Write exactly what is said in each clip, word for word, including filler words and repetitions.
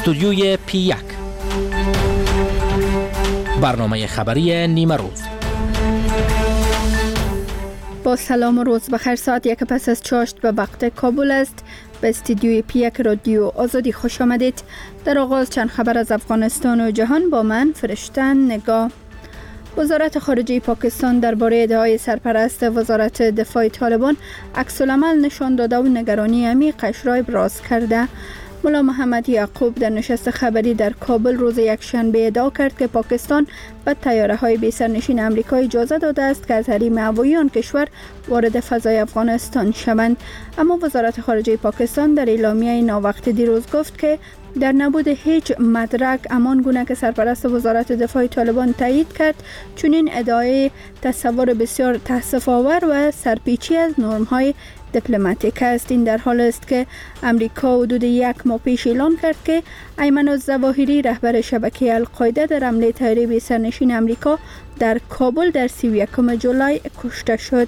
استودیوی پی یک، برنامه خبری نیمه روز. با سلام و روز بخیر. ساعت یک پس از چاشت به وقت کابل است. به استودیوی پی یک رادیو آزادی خوش آمدید. در آغاز چند خبر از افغانستان و جهان با من فرشتن نگاه. وزارت خارجه پاکستان درباره ادعای سرپرست وزارت دفاع طالبان عکس‌العمل نشان داده و نگرانی عمیقش را ابراز کرده. ملا محمد یعقوب در نشست خبری در کابل روز یکشنبه ادعا کرد که پاکستان به طیاره‌های بی سرنشین آمریکا اجازه داده است که از حریم هوایی آن کشور وارد فضای افغانستان شوند. اما وزارت خارجه پاکستان در اعلامیه ناوقت دیروز گفت که در نبود هیچ مدرک همان گونه که سرپرست وزارت دفاع طالبان تایید کرد، چنین ادعای تصور بسیار تأسف‌آور و سرپیچی از نرم‌های دیپلماتیک است. این در حال است که امریکا حدود یک ماه پیش اعلان کرد که ایمن الظواهری رهبر شبکه القاعده در حمله طیاره بی سرنشین امریکا در کابل در سی و یکم جولای کشته شد.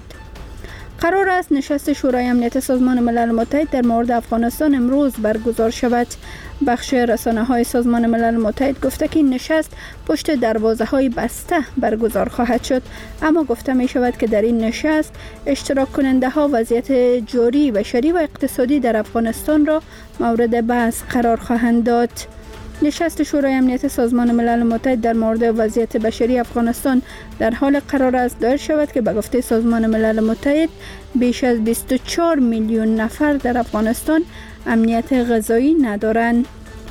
قرار است نشست شورای امنیت سازمان ملل متحد در مورد افغانستان امروز برگزار شود. بخش رسانه‌های سازمان ملل متحد گفته که این نشست پشت دروازه‌های بسته برگزار خواهد شد، اما گفته می شود که در این نشست اشتراک کننده ها وضعیت جاری بشری و اقتصادی در افغانستان را مورد بحث قرار خواهند داد. نشست شورای امنیت سازمان ملل متحد در مورد وضعیت بشری افغانستان در حال قرار است دایر شود که به گفته سازمان ملل متحد بیش از بیست و چهار میلیون نفر در افغانستان امنیت غذایی ندارند.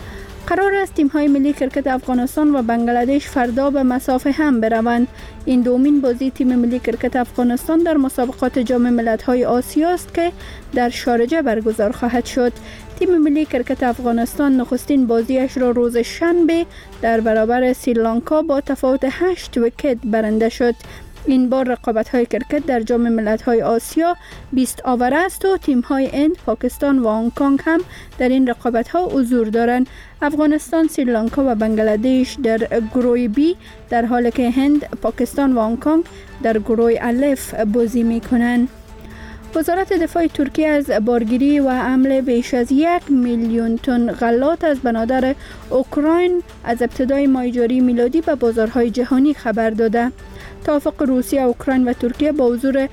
قرار است تیم‌های ملی کرکت افغانستان و بنگلادش فردا به مسافه هم بروند. این دومین بازی تیم ملی کرکت افغانستان در مسابقات جام ملت‌های آسیا است که در شارجه برگزار خواهد شد. تیم ملی کرکت افغانستان نخستین بازیش را روز شنبه در برابر سریلانکا با تفاوت هشت ویکت برنده شد. این بار رقابت‌های کرکت در جام ملت‌های آسیا بیست آور است و تیم‌های هند، پاکستان و هنگ کنگ هم در این رقابت‌ها حضور دارند. افغانستان، سریلانکا و بنگلادش در گروه بی، در حالی که هند، پاکستان و هنگ کنگ در گروه الف بازی می‌کنند. وزارت دفاع ترکیه از بارگیری و حمله بیش از یک میلیون تن غلات از بنادر اوکراین از ابتدای ماه جاری میلادی به بازارهای جهانی خبر داده. توافق روسیه، اوکراین و ترکیه با حضور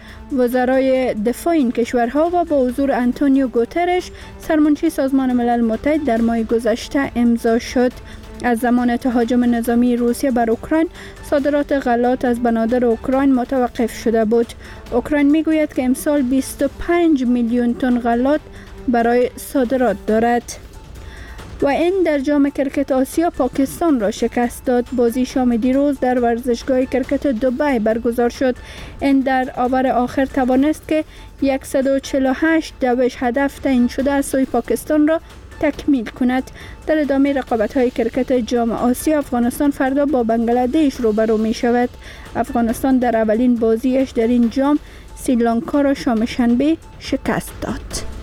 وزرای دفاع این کشورها و با حضور آنتونیو گوترش سرمنشی سازمان ملل متحد در ماه گذشته امضا شد. از زمان تهاجم نظامی روسیه بر اوکراین، صادرات غلات از بنادر اوکراین متوقف شده بود. اوکراین میگوید که امسال بیست و پنج میلیون تن غلات برای صادرات دارد. و این در جام کرکت آسیا پاکستان را شکست داد. بازی شام دیروز در ورزشگاه کرکت دبی برگزار شد. این در آور آخر توانست که صد و چهل و هشت دوش هدف تعیین شده از سوی پاکستان را تکمیل کند. در ادامه رقابت‌های کرکت جام آسیا افغانستان فردا با بنگلادش روبرو می شود. افغانستان در اولین بازیش در این جام سریلانکا را شام شنبه شکست داد.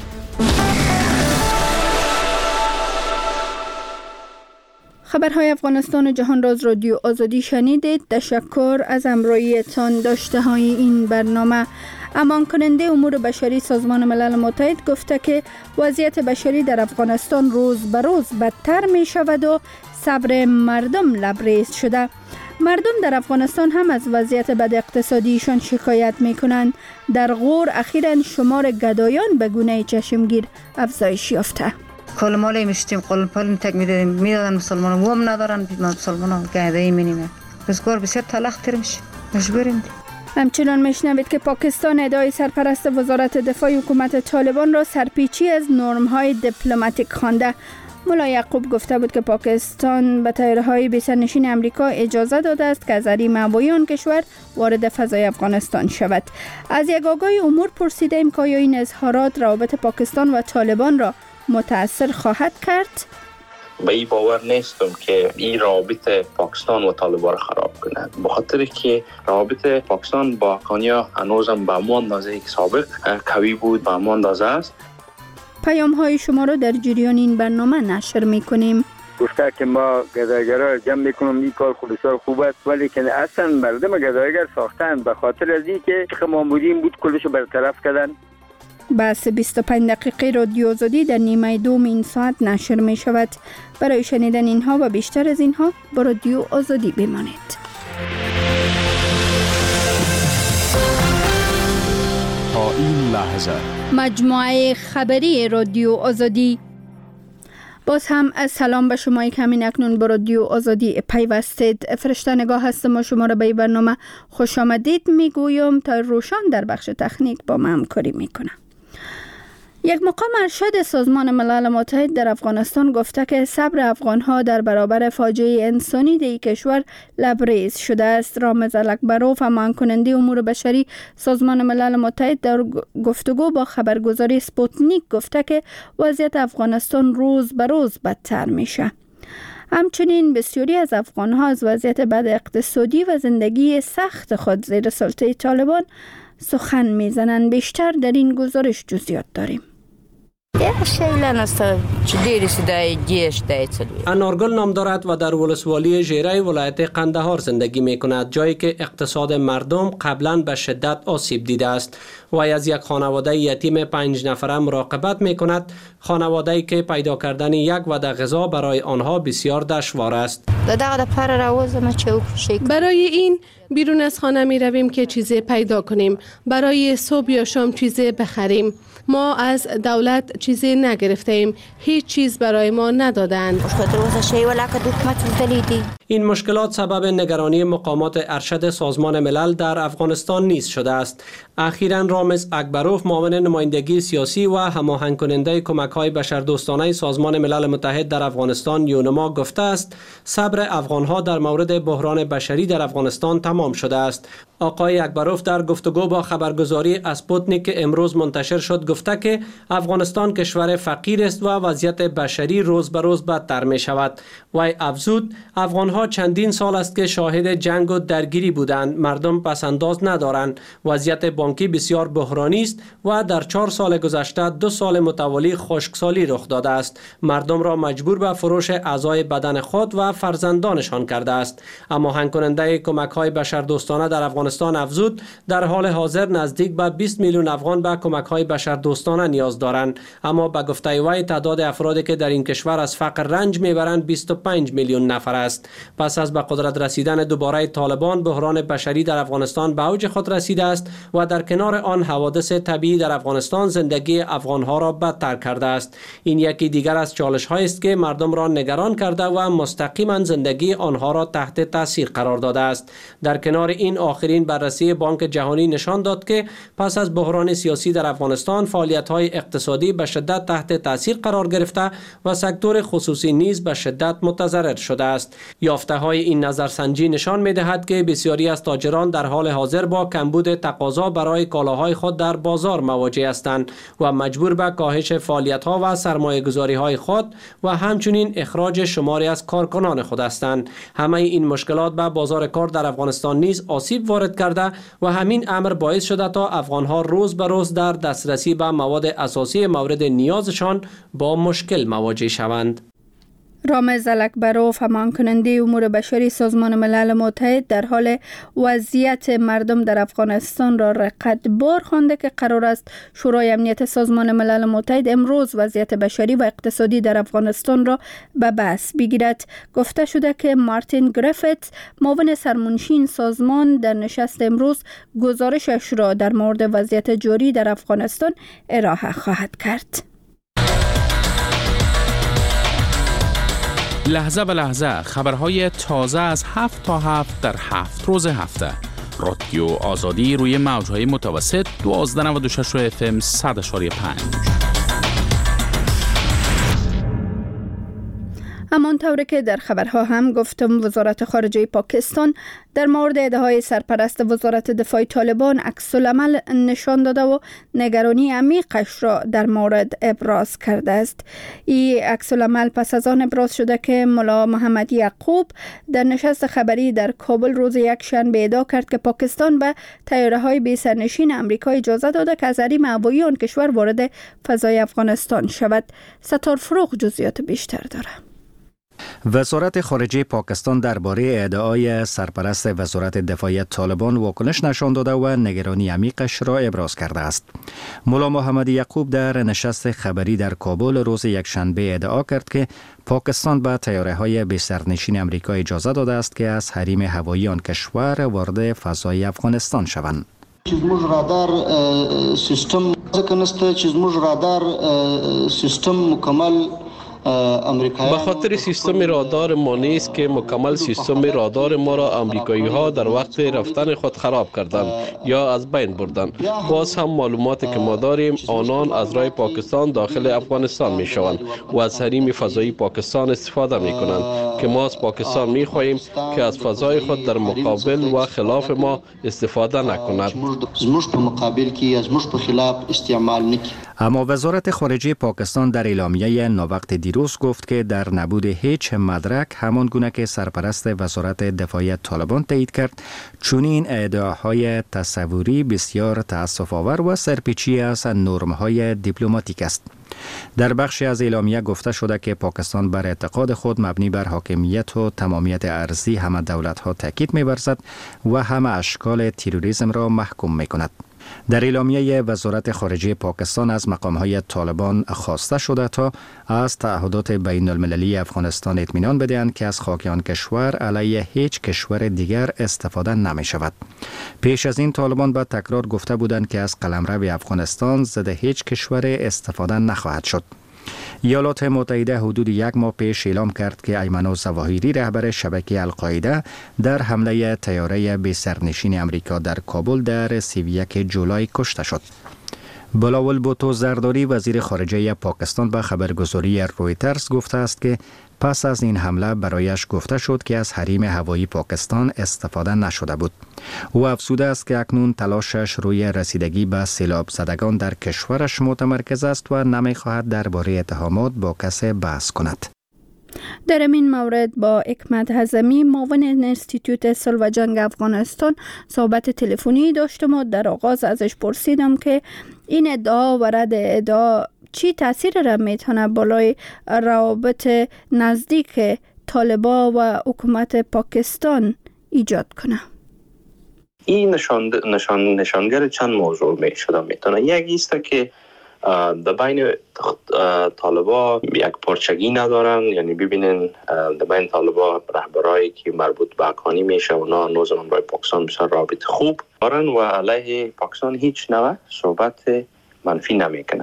خبرهای افغانستان و جهان را از رادیو آزادی شنیدید. تشکر از همراهیتان. داشته های این برنامه. امان کننده امور بشری سازمان ملل متحد گفته که وضعیت بشری در افغانستان روز به روز بدتر می شود و صبر مردم لبریز شده. مردم در افغانستان هم از وضعیت بد اقتصادیشان شکایت می کنند. در غور اخیراً شمار گدایان به گونه چشمگیر افزایش یافته. کل مالی میشتیم قل پل تک میدادیم میدادن مسلمان و هم ندارن مسلمان گهدهی مینیمه بسیار بسیار تلخ تر میشه مجبوریم. همچنان میشنوید که پاکستان ادعای سرپرست وزارت دفاع حکومت طالبان را سرپیچی از نرم‌های دیپلماتیک خوانده. ملا یعقوب گفته بود که پاکستان به طیاره‌های بی سرنشین آمریکا اجازه داده است که از حریم هوایی آن کشور وارد فضای افغانستان شود. از یک آگاه امور پرسیدیم که آیا این اظهارات روابط پاکستان و طالبان را متاثر خواهد کرد؟ به این باور نیستم که این روابط پاکستان و طالبان را خراب کند، به خاطر که روابط پاکستان با افغانیا هنوزم به همان اندازه که سابق قوی بود به همان اندازه است. پیام های شما را در جریان این برنامه نشر میکنیم. گفته که ما گدایگرها جمع میکنم، این کار خود بسیار خوب است، ولی که اصلا مردم گدایگر ساختن به خاطر از این که ما بودیم بود کلشو برطرف کردن. بحث بیست و پنج دقیقه رادیو آزادی در نیمه دوم این ساعت نشر می شود. برای شنیدن اینها و بیشتر از اینها با رادیو آزادی بمانید. تا این لحظه مجموعه خبری رادیو آزادی. باز هم از سلام به شما که همین اکنون با رادیو آزادی پیوستید. فرشته نگاه هستم و شما را به این برنامه خوش آمدید میگویم تا روشان در بخش تکنیک با من همکاری میکنم. یک مقام ارشد سازمان ملل متحد در افغانستان گفته که صبر افغانها در برابر فاجعه انسانی در کشور لبریز شده است. رامز الکبروف، همان کننده امور بشری سازمان ملل متحد، در گفتگو با خبرگزاری سپوتنیک گفته که وضعیت افغانستان روز به روز بدتر میشه. همچنین بسیاری از افغانها از وضعیت بد اقتصادی و زندگی سخت خود زیر سلطه طالبان سخن میزنند. بیشتر در این گزارش جزئیات داریم. انارگل نام دارد و در ولسوالی ژیره ولایت قندهار زندگی می کند، جایی که اقتصاد مردم قبلا به شدت آسیب دیده است. و از یک خانواده یتیم پنج نفره مراقبت می کند، خانواده‌ای که پیدا کردن یک وعده غذا برای آنها بسیار دشوار است. برای این بیرون از خانه می رویم که چیزی پیدا کنیم، برای صبح یا شام چیزی بخریم. ما از دولت چیزی نگرفتیم، هیچ چیز برای ما ندادند. این مشکلات سبب نگرانی مقامات ارشد سازمان ملل در افغانستان نیز شده است. اخیراً رامز اکبروف، معاون نمایندگی سیاسی و هماهنگ کننده کمک‌های بشردوستانه سازمان ملل متحد در افغانستان یونما، گفته است صبر افغان‌ها در مورد بحران بشری در افغانستان تمام شده است. آقای اکبروف در گفتگو با خبرگزاری اسپوتنیک که امروز منتشر شد گفته که افغانستان کشور فقیر است و وضعیت بشری روز به روز بدتر می شود. وی افزود افغانها چندین سال است که شاهد جنگ و درگیری بودند. مردم پسنداز ندارند. وضعیت بانکی بسیار بحرانی است و در چهار سال گذشته دو سال متوالی خشکسالی رخ داده است. مردم را مجبور به فروش اعضای بدن خود و فرزندانشان کرده است. اما هماهنگ کننده کمک‌های بشردوستانه در افغانستان افزود در حال حاضر نزدیک به بیست میلیون افغان به کمک‌های بشردوستانه نیاز دارند. اما به گفته وی تعداد افرادی که در این کشور از فقر رنج میبرند بیست و پنج میلیون نفر است. پس از به قدرت رسیدن دوباره طالبان، بحران بشری در افغانستان به اوج خود رسیده است و در کنار آن حوادث طبیعی در افغانستان زندگی افغانها را بدتر کرده است. این یکی دیگر از چالش‌هایی است که مردم را نگران کرده و مستقیما زندگی آنها را تحت تاثیر قرار داده است. در کنار این آخرین بررسی بانک جهانی نشان داد که پس از بحران سیاسی در افغانستان فعالیت‌های اقتصادی به شدت تحت تاثیر قرار گرفته و سکتور خصوصی نیز به شدت متضرر شده است. یافته‌های این نظرسنجی نشان می‌دهد که بسیاری از تاجران در حال حاضر با کمبود تقاضا برای کالاهای خود در بازار مواجه هستند و مجبور به کاهش فعالیت‌ها و سرمایه‌گذاری‌های خود و همچنین اخراج شماری از کارکنان خود هستند. همه این مشکلات به بازار کار در افغانستان نیز آسیب وارد کرده و همین امر باعث شده تا افغان‌ها روز به روز در دسترسی به مواد اساسی مورد نیازشان با مشکل مواجه شوند. رامز الکبروف، همان کننده امور بشری سازمان ملل متحد، در حال وضعیت مردم در افغانستان را رقتبار خوانده که قرار است شورای امنیت سازمان ملل متحد امروز وضعیت بشری و اقتصادی در افغانستان را به بحث بگیرد. گفته شده که مارتین گریفیتس، معاون سرمنشین سازمان، در نشست امروز گزارشش را در مورد وضعیت جاری در افغانستان ارائه خواهد کرد. لحظه به لحظه خبرهای تازه از هفت تا هفت در هفت روز هفته. رادیو آزادی روی موجهای متوسط دوازده و نود و شش اف ام صد و پنج. همانطور که در خبرها هم گفتم، وزارت خارجه پاکستان در مورد ادعاهای سرپرست وزارت دفاع طالبان عکس‌العمل نشان داده و نگرانی عمیقش را در مورد ابراز کرده است. این عکس‌العمل پس از آن ابراز شده که ملا محمد یعقوب در نشست خبری در کابل روز یکشنبه ادعا کرد که پاکستان به طیاره‌های بی سرنشین آمریکا اجازه داده که از حریم هوایی آن کشور وارد فضای افغانستان شود. ستار فروغ جزئیات بیشتر دارد. وزارت خارجه پاکستان درباره ادعای سرپرست وزارت دفاع طالبان واکنش نشان داده و نگرانی عمیقش را ابراز کرده است. ملا محمد یعقوب در نشست خبری در کابل روز یکشنبه ادعا کرد که پاکستان به طیاره‌های بی سرنشین آمریکا اجازه داده است که از حریم هوایی آن کشور وارد فضای افغانستان شوند. چیزموج رادار سیستم ځکه چیزموج رادار سیستم مکمل به خاطر سیستم رادار ما نیست که مکمل سیستم رادار ما را آمریکایی ها در وقت رفتن خود خراب کردند یا از بین بردند. باز هم معلوماتی که ما داریم آنان از راه پاکستان داخل افغانستان می شوند و از حریم فضایی پاکستان استفاده می کنند که ما از پاکستان می خواهیم که از فضای خود در مقابل و خلاف ما استفاده نکند. اما وزارت خارجه پاکستان در اعلامیه ناوقت دیروز گفت که در نبود هیچ مدرک همان گونه که سرپرست وزارت دفاع طالبان تایید کرد، چنین ادعاهای تصوری بسیار تأسف آور و سرپیچی از نرم‌های دیپلماتیک است. در بخشی از اعلامیه گفته شده که پاکستان بر اعتقاد خود مبنی بر حاکمیت و تمامیت ارضی همه دولت‌ها تاکید می‌ورزد و همه اشکال تروریسم را محکوم می‌کند. در اعلامیه وزارت خارجه پاکستان از مقام‌های طالبان خواسته شده تا از تعهدات بین المللی افغانستان اطمینان بدهند که از خاک آن کشور علیه هیچ کشور دیگر استفاده نمی شود. پیش از این طالبان به تکرار گفته بودند که از قلمرو افغانستان ضد هیچ کشور استفاده نخواهد شد. ایالات متحده حدود یک ماه پیش اعلام کرد که ایمن الظواهری رهبر شبکه القاعده در حمله طیاره بی سرنشین آمریکا در کابل در سی و یک جولای کشته شد. بلاول بوتو زرداری وزیر خارجه پاکستان به خبرگزاری رویترز گفته است که پس از این حمله برایش گفته شد که از حریم هوایی پاکستان استفاده نشده بود. او افزوده است که اکنون تلاشش روی رسیدگی به سیلاب زدگان در کشورش متمرکز است و نمی‌خواهد درباره اتهامات با کسی بحث کند. در این مورد با حکمت حزمی معاون انستیتوت صلح و جنگ افغانستان صحبت تلفنی داشتم و در آغاز ازش پرسیدم که این ادعا و رد ادعا چی تاثیر را میتونه بالای روابط نزدیک طالبان و حکومت پاکستان ایجاد کنه؟ این نشان نشان نشانگر چند موضوع می شده میتونه. یک است که در بین طالبان یک پارچگی ندارن، یعنی ببینین در بین طالبان رهبرایی که مربوط به اکانی میشه اونا نوزمان برای پاکستان بسیار رابط خوب دارن و علیه پاکستان هیچ نوع صحبت منفی نمیکنه.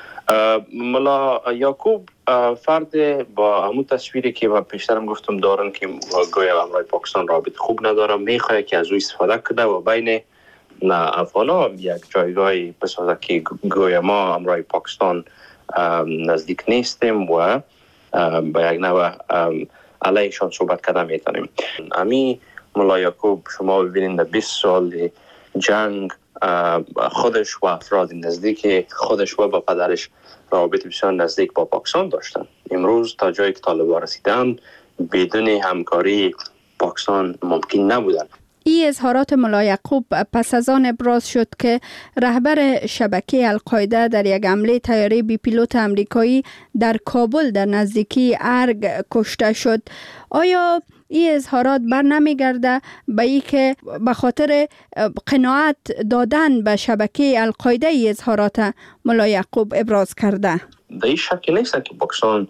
ملا یعقوب فرد با همون تصویری که من پیشترم گفتم دارن که گویا امرای پاکستان رابط خوب نداره، میخواه که از او استفاده کنه و بین نه افغانا یک جایگاهی بسازه که گویا ما امرای پاکستان نزدیک نیستیم و با یک نوع علیهشان صحبت کرده میتونیم. امی ملا یعقوب شما ببینید در بیست سال جنگ خودش و افراد نزدیک خودش و با پدرش روابط بسیار نزدیک با پاکستان داشتن. امروز تا جایی که طالبان رسیدن بدون همکاری پاکستان ممکن نبودن. این اظهارات ملا یعقوب پس از آن ابراز شد که رهبر شبکه القاعده در یک حمله طیاره بی پیلوت آمریکایی در کابل در نزدیکی ارگ کشته شد. آیا این اظهارات بر نمیگرده به ای که به خاطر قناعت دادن به شبکه القاعده ای اظهارات ملا یعقوب ابراز کرده؟ در این شکی نیست که پاکستان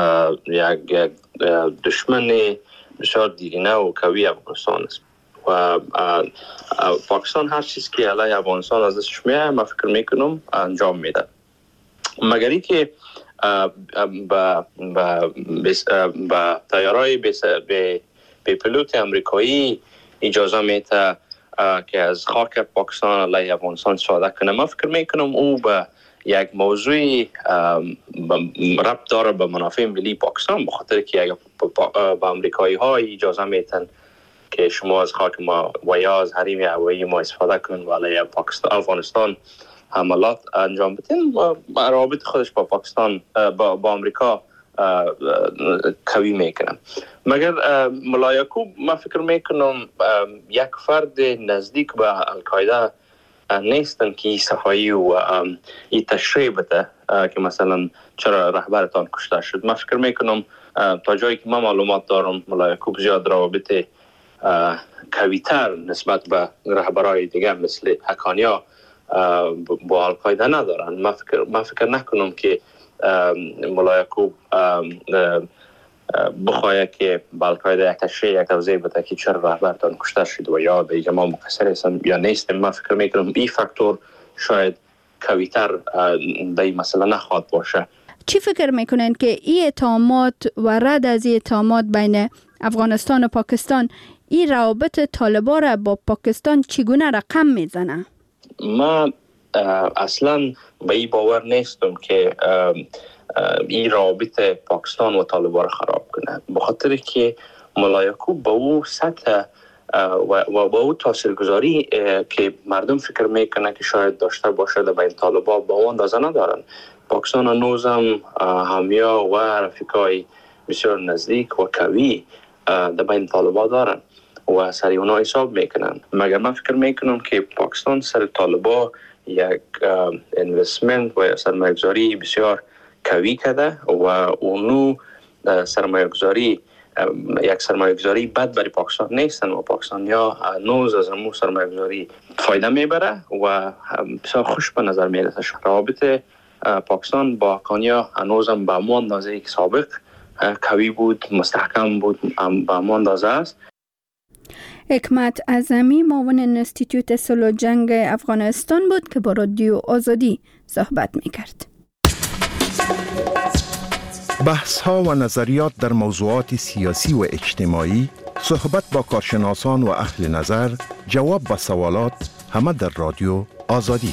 یک دشمن بسیار دیرینه و قوی افغانستان است و پاکستان هر چیز که علیه افغانستان ازش میاد من فکر میکنم انجام میده، مگر ای که با با با طیاره‌های به پیلوت آمریکایی اجازه میده که از خاک پاکستان علیه افغانستان استفاده کنه. من فکر میکنم او به یک موضوع ربط داره به منافع ملی پاکستان، به خاطر که اگر با آمریکایی ها اجازه میتن که شما از خاک ما و یا از حریم هوایی ما استفاده کنن و علیه پاکستان افغانستان حملات انجام بدین، روابط خودش با پاکستان با, با آمریکا قوی میکنن. مگر ملا یعقوب من فکر میکنم یک فرد نزدیک به القاعده نیستن که این صحایی و این تشریح بده که مثلا چرا رهبرتان کشته شد. من فکر میکنم تا جایی که من معلومات دارم ملا یعقوب زیاد روابط قوی‌تر نسبت به رهبرای دیگه مثل حقانیا با القاعده ندارن. من فکر من فکر نکنم که ملا یعقوب بخواد که به القاعده یک تشریح یک توضیح بده که چرا رهبرتان کشته شد و یا دیگه ما مقصر هستیم یا نیستیم. من فکر میکنم این فاکتور شاید قوی‌تر در این مسئله نخواهد باشه. چی فکر میکنین که این اتهامات و رد از این اتهامات بین افغانستان و پاکستان این روابط طالبان را با پاکستان چگونه رقم میزنه؟ من اصلا به این باور نیستم که این روابط پاکستان و طالبان را خراب کنه، به خاطر که ملا یعقوب با او سطح و با او تاثیرگذاری که مردم فکر میکنه که شاید داشته باشه در بین طالبان با اون اندازه ندارن. پاکستان هنوز هم همیا و رفیقای بسیار نزدیک و قوی در بین طالبان دارن و سر اونا حساب میکنن. مگر من فکر میکنم که پاکستان سر طالبان یک اینوستمنت و سرمایه‌گذاری بسیار قوی کرده و اونو سرمایه‌گذاری یک سرمایه‌گذاری بد برای پاکستان نیستن و پاکستانیا هنوز از امو سرمایه‌گذاری فایده میبره و بسیار خوش به نظر میرسه. روابط پاکستان با حقانیا هنوز هم به همون اندازه که سابق قوی بود، مستحکم بود، به همون اندازه است. حکمت اعظمی معاون انستیتوت صلح و جنگ افغانستان بود که با رادیو آزادی صحبت میکرد. بحث ها و نظریات در موضوعات سیاسی و اجتماعی، صحبت با کارشناسان و اهل نظر، جواب به سوالات، همه در رادیو آزادی.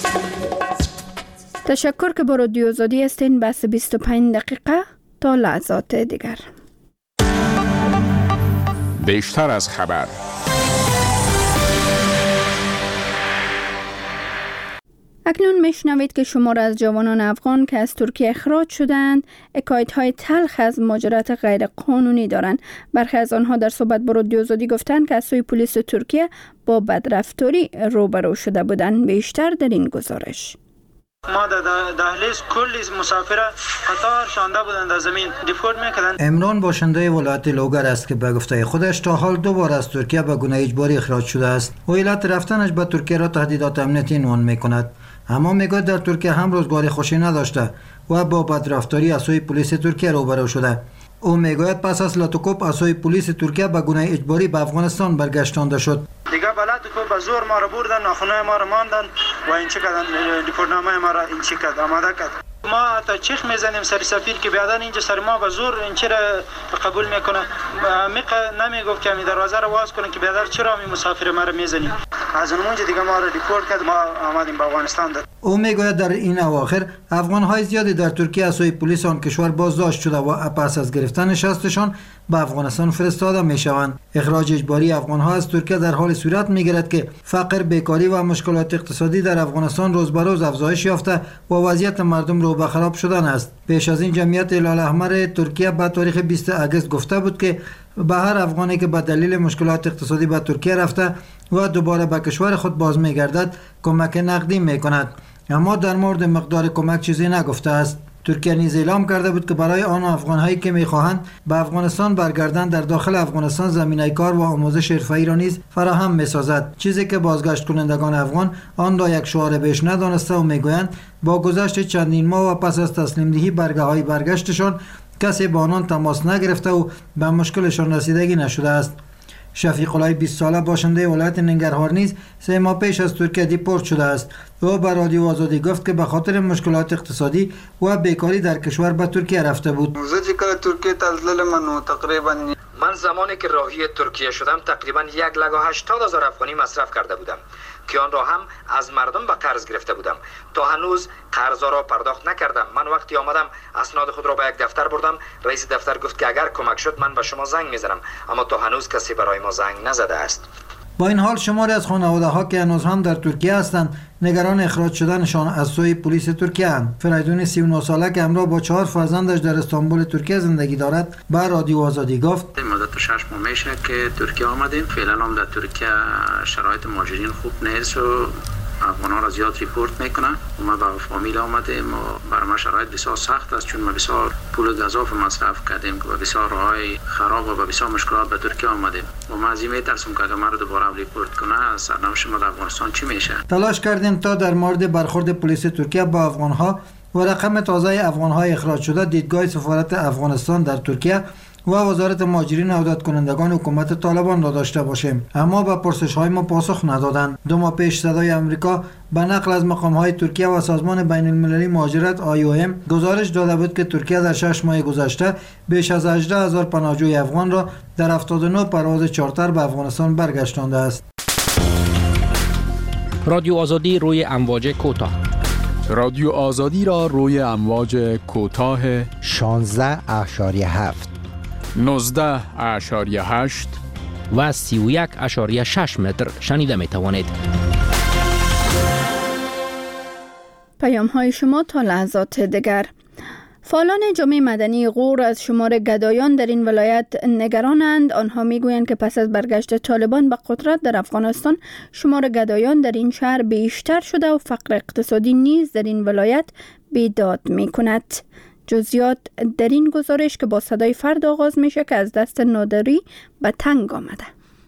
تشکر که با رادیو آزادی هستین. بس بیست و پنج دقیقه تا لحظات دیگر. بیشتر از خبر. اکنون میشنوید که شمار از جوانان افغان که از ترکیه اخراج شدند حکایت‌های تلخ از مهاجرت غیر قانونی دارند. برخی از آنها در صحبت با رادیو آزادی گفتند که از سوی پلیس ترکیه با بدرفتاری روبرو شده بودند. بیشتر در این گزارش. ما در دهلیز کلی مسافر قطار شانده بودند در زمین دیپورت میکردند. عمران باشنده ولایت لوگر است که به گفته خودش تا حال دو بار از ترکیه به گونه اجباری اخراج شده است و علت رفتنش به ترکیه را تهدیدات امنیتی عنوان میکند. اما میگوید در ترکیه هم روزگاری خوشی نداشته و با بدرفتاری از سوی پلیس ترکیه روبرو شده. او میگوید پس از لاتوکوپ از سوی پلیس ترکیه به گونه اجباری به افغانستان برگشتانده شد. دیگه بلد که به زور ما را بردن، ناخنای ما را ماندن و این چه کردن، دیپورتنامه ما را این چه کرد، آماده کرد. ما تا چیخ میزنیم سر سفیر که بیادن اینجا سر ما به زور این چه را قبول میکنه. میقه نمیگفت که می دروازه را واز کنه که بیادر چرا می مسافر ما را میزنیم. از اونجا دیگه ما را دیپورت کرد، ما آمدیم به افغانستان. او میگوید در این اواخر افغان‌های زیادی در ترکیه از سوی پلیس آن کشور بازداشت شده و پس از گرفتن شستشان به افغانستان فرستاده میشوند. اخراج اجباری افغان‌ها از ترکیه در حال صورت میگیرد که فقر، بیکاری و مشکلات اقتصادی در افغانستان روز به روز افزایش یافته و وضعیت مردم رو به خراب شدن است. پیش از این جمعیت هلال احمر ترکیه به تاریخ بیست آگوست گفته بود که به هر افغانی که به دلیل مشکلات اقتصادی به ترکیه رفته و دوباره به کشور خود باز میگردد کمک نقدی میکند. اما در مورد مقدار کمک چیزی نگفته است. ترکیه نیز اعلام کرده بود که برای آن افغان‌هایی که می‌خواهند به افغانستان برگردند در داخل افغانستان زمینه کار و آموزش حرفه‌ای را نیز فراهم می‌سازد، چیزی که بازگشت کنندگان افغان آن را یک شعار بیش ندانسته و می‌گویند با گذشت چندین ماه و پس از تسلیم دهی برگه‌های برگشتشان کسی با آنان تماس نگرفته و به مشکلشان رسیدگی نشده است. شفیق الله بیست ساله باشنده ولایت ننگرهار نیز سه ماه پیش از ترکیه دیپورت شده است. او به رادیو آزادی گفت که به خاطر مشکلات اقتصادی و بیکاری در کشور به ترکیه رفته بود. ترکیه تلزل من تقریبا من زمانی که راهی ترکیه شدم تقریبا یک لک و هشتاد هزار افغانی مصرف کرده بودم که آن را هم از مردم به قرض گرفته بودم. تا هنوز قرضا را پرداخت نکردم. من وقتی آمدم اسناد خود را به یک دفتر بردم. رئیس دفتر گفت که اگر کمک شد من به شما زنگ میزنم، اما تا هنوز کسی برای ما زنگ نزده است. با این حال شماری از خانواده ها که هنوز هم در ترکیه هستند نگران اخراج شدنشان از سوی پلیس ترکیه اند. فریدون سی و نه ساله که همراه با چهار فرزندش در استانبول ترکیه زندگی دارد به رادیو آزادی گفت مدت شش ماه میشه که ترکیه آمدیم. فعلا هم در ترکیه شرایط مهاجرین خوب نیست و افغان‌ها را زیاد ریپورت میکنه و ما با فامیل آمدیم و برای ما شرایط بسیار سخت است، چون ما بسیار پول گزاف مصرف کردیم و بسیار راههای خراب و بسیار مشکلات به ترکیه آمدیم و ما از این میترسیم که اگر ما رو دوباره ریپورت کنه سرنوشت ما در افغانستان چی میشه. تلاش کردیم تا در مورد برخورد پلیس ترکیه با افغان‌ها و رقم تازه افغان‌های اخراج شده دیدگاه سفارت افغانستان در ترکیه و وزارت مهاجرین و عودت کنندگان حکومت طالبان را داشته باشیم، اما به پرسش‌های ما پاسخ ندادند. دو ماه پیش صدای امریکا به نقل از مقام‌های ترکیه و سازمان بین المللی مهاجرت آی او ام گزارش داده بود که ترکیه در شش ماه گذشته بیش از هجده هزار پناهجوی افغان را در هفتاد و نه پرواز چارتر به افغانستان برگشتانده است. رادیو آزادی روی امواج کوتاه. رادیو آزادی را روی امواج کوتاه شانزده اشاری هفت، نوزده اشاری هشت و سی و یک اشاری شش متر شنیده می توانید. پیام های شما تا لحظات دیگر. فعالان جامعه مدنی غور از شمار گدایان در این ولایت نگرانند. آنها میگویند که پس از برگشت طالبان به قدرت در افغانستان شمار گدایان در این شهر بیشتر شده و فقر اقتصادی نیز در این ولایت بیداد می کند. جزئیات در این گزارش که با صدای فرد آغاز میشه که از دست نادری به تنگ آمده.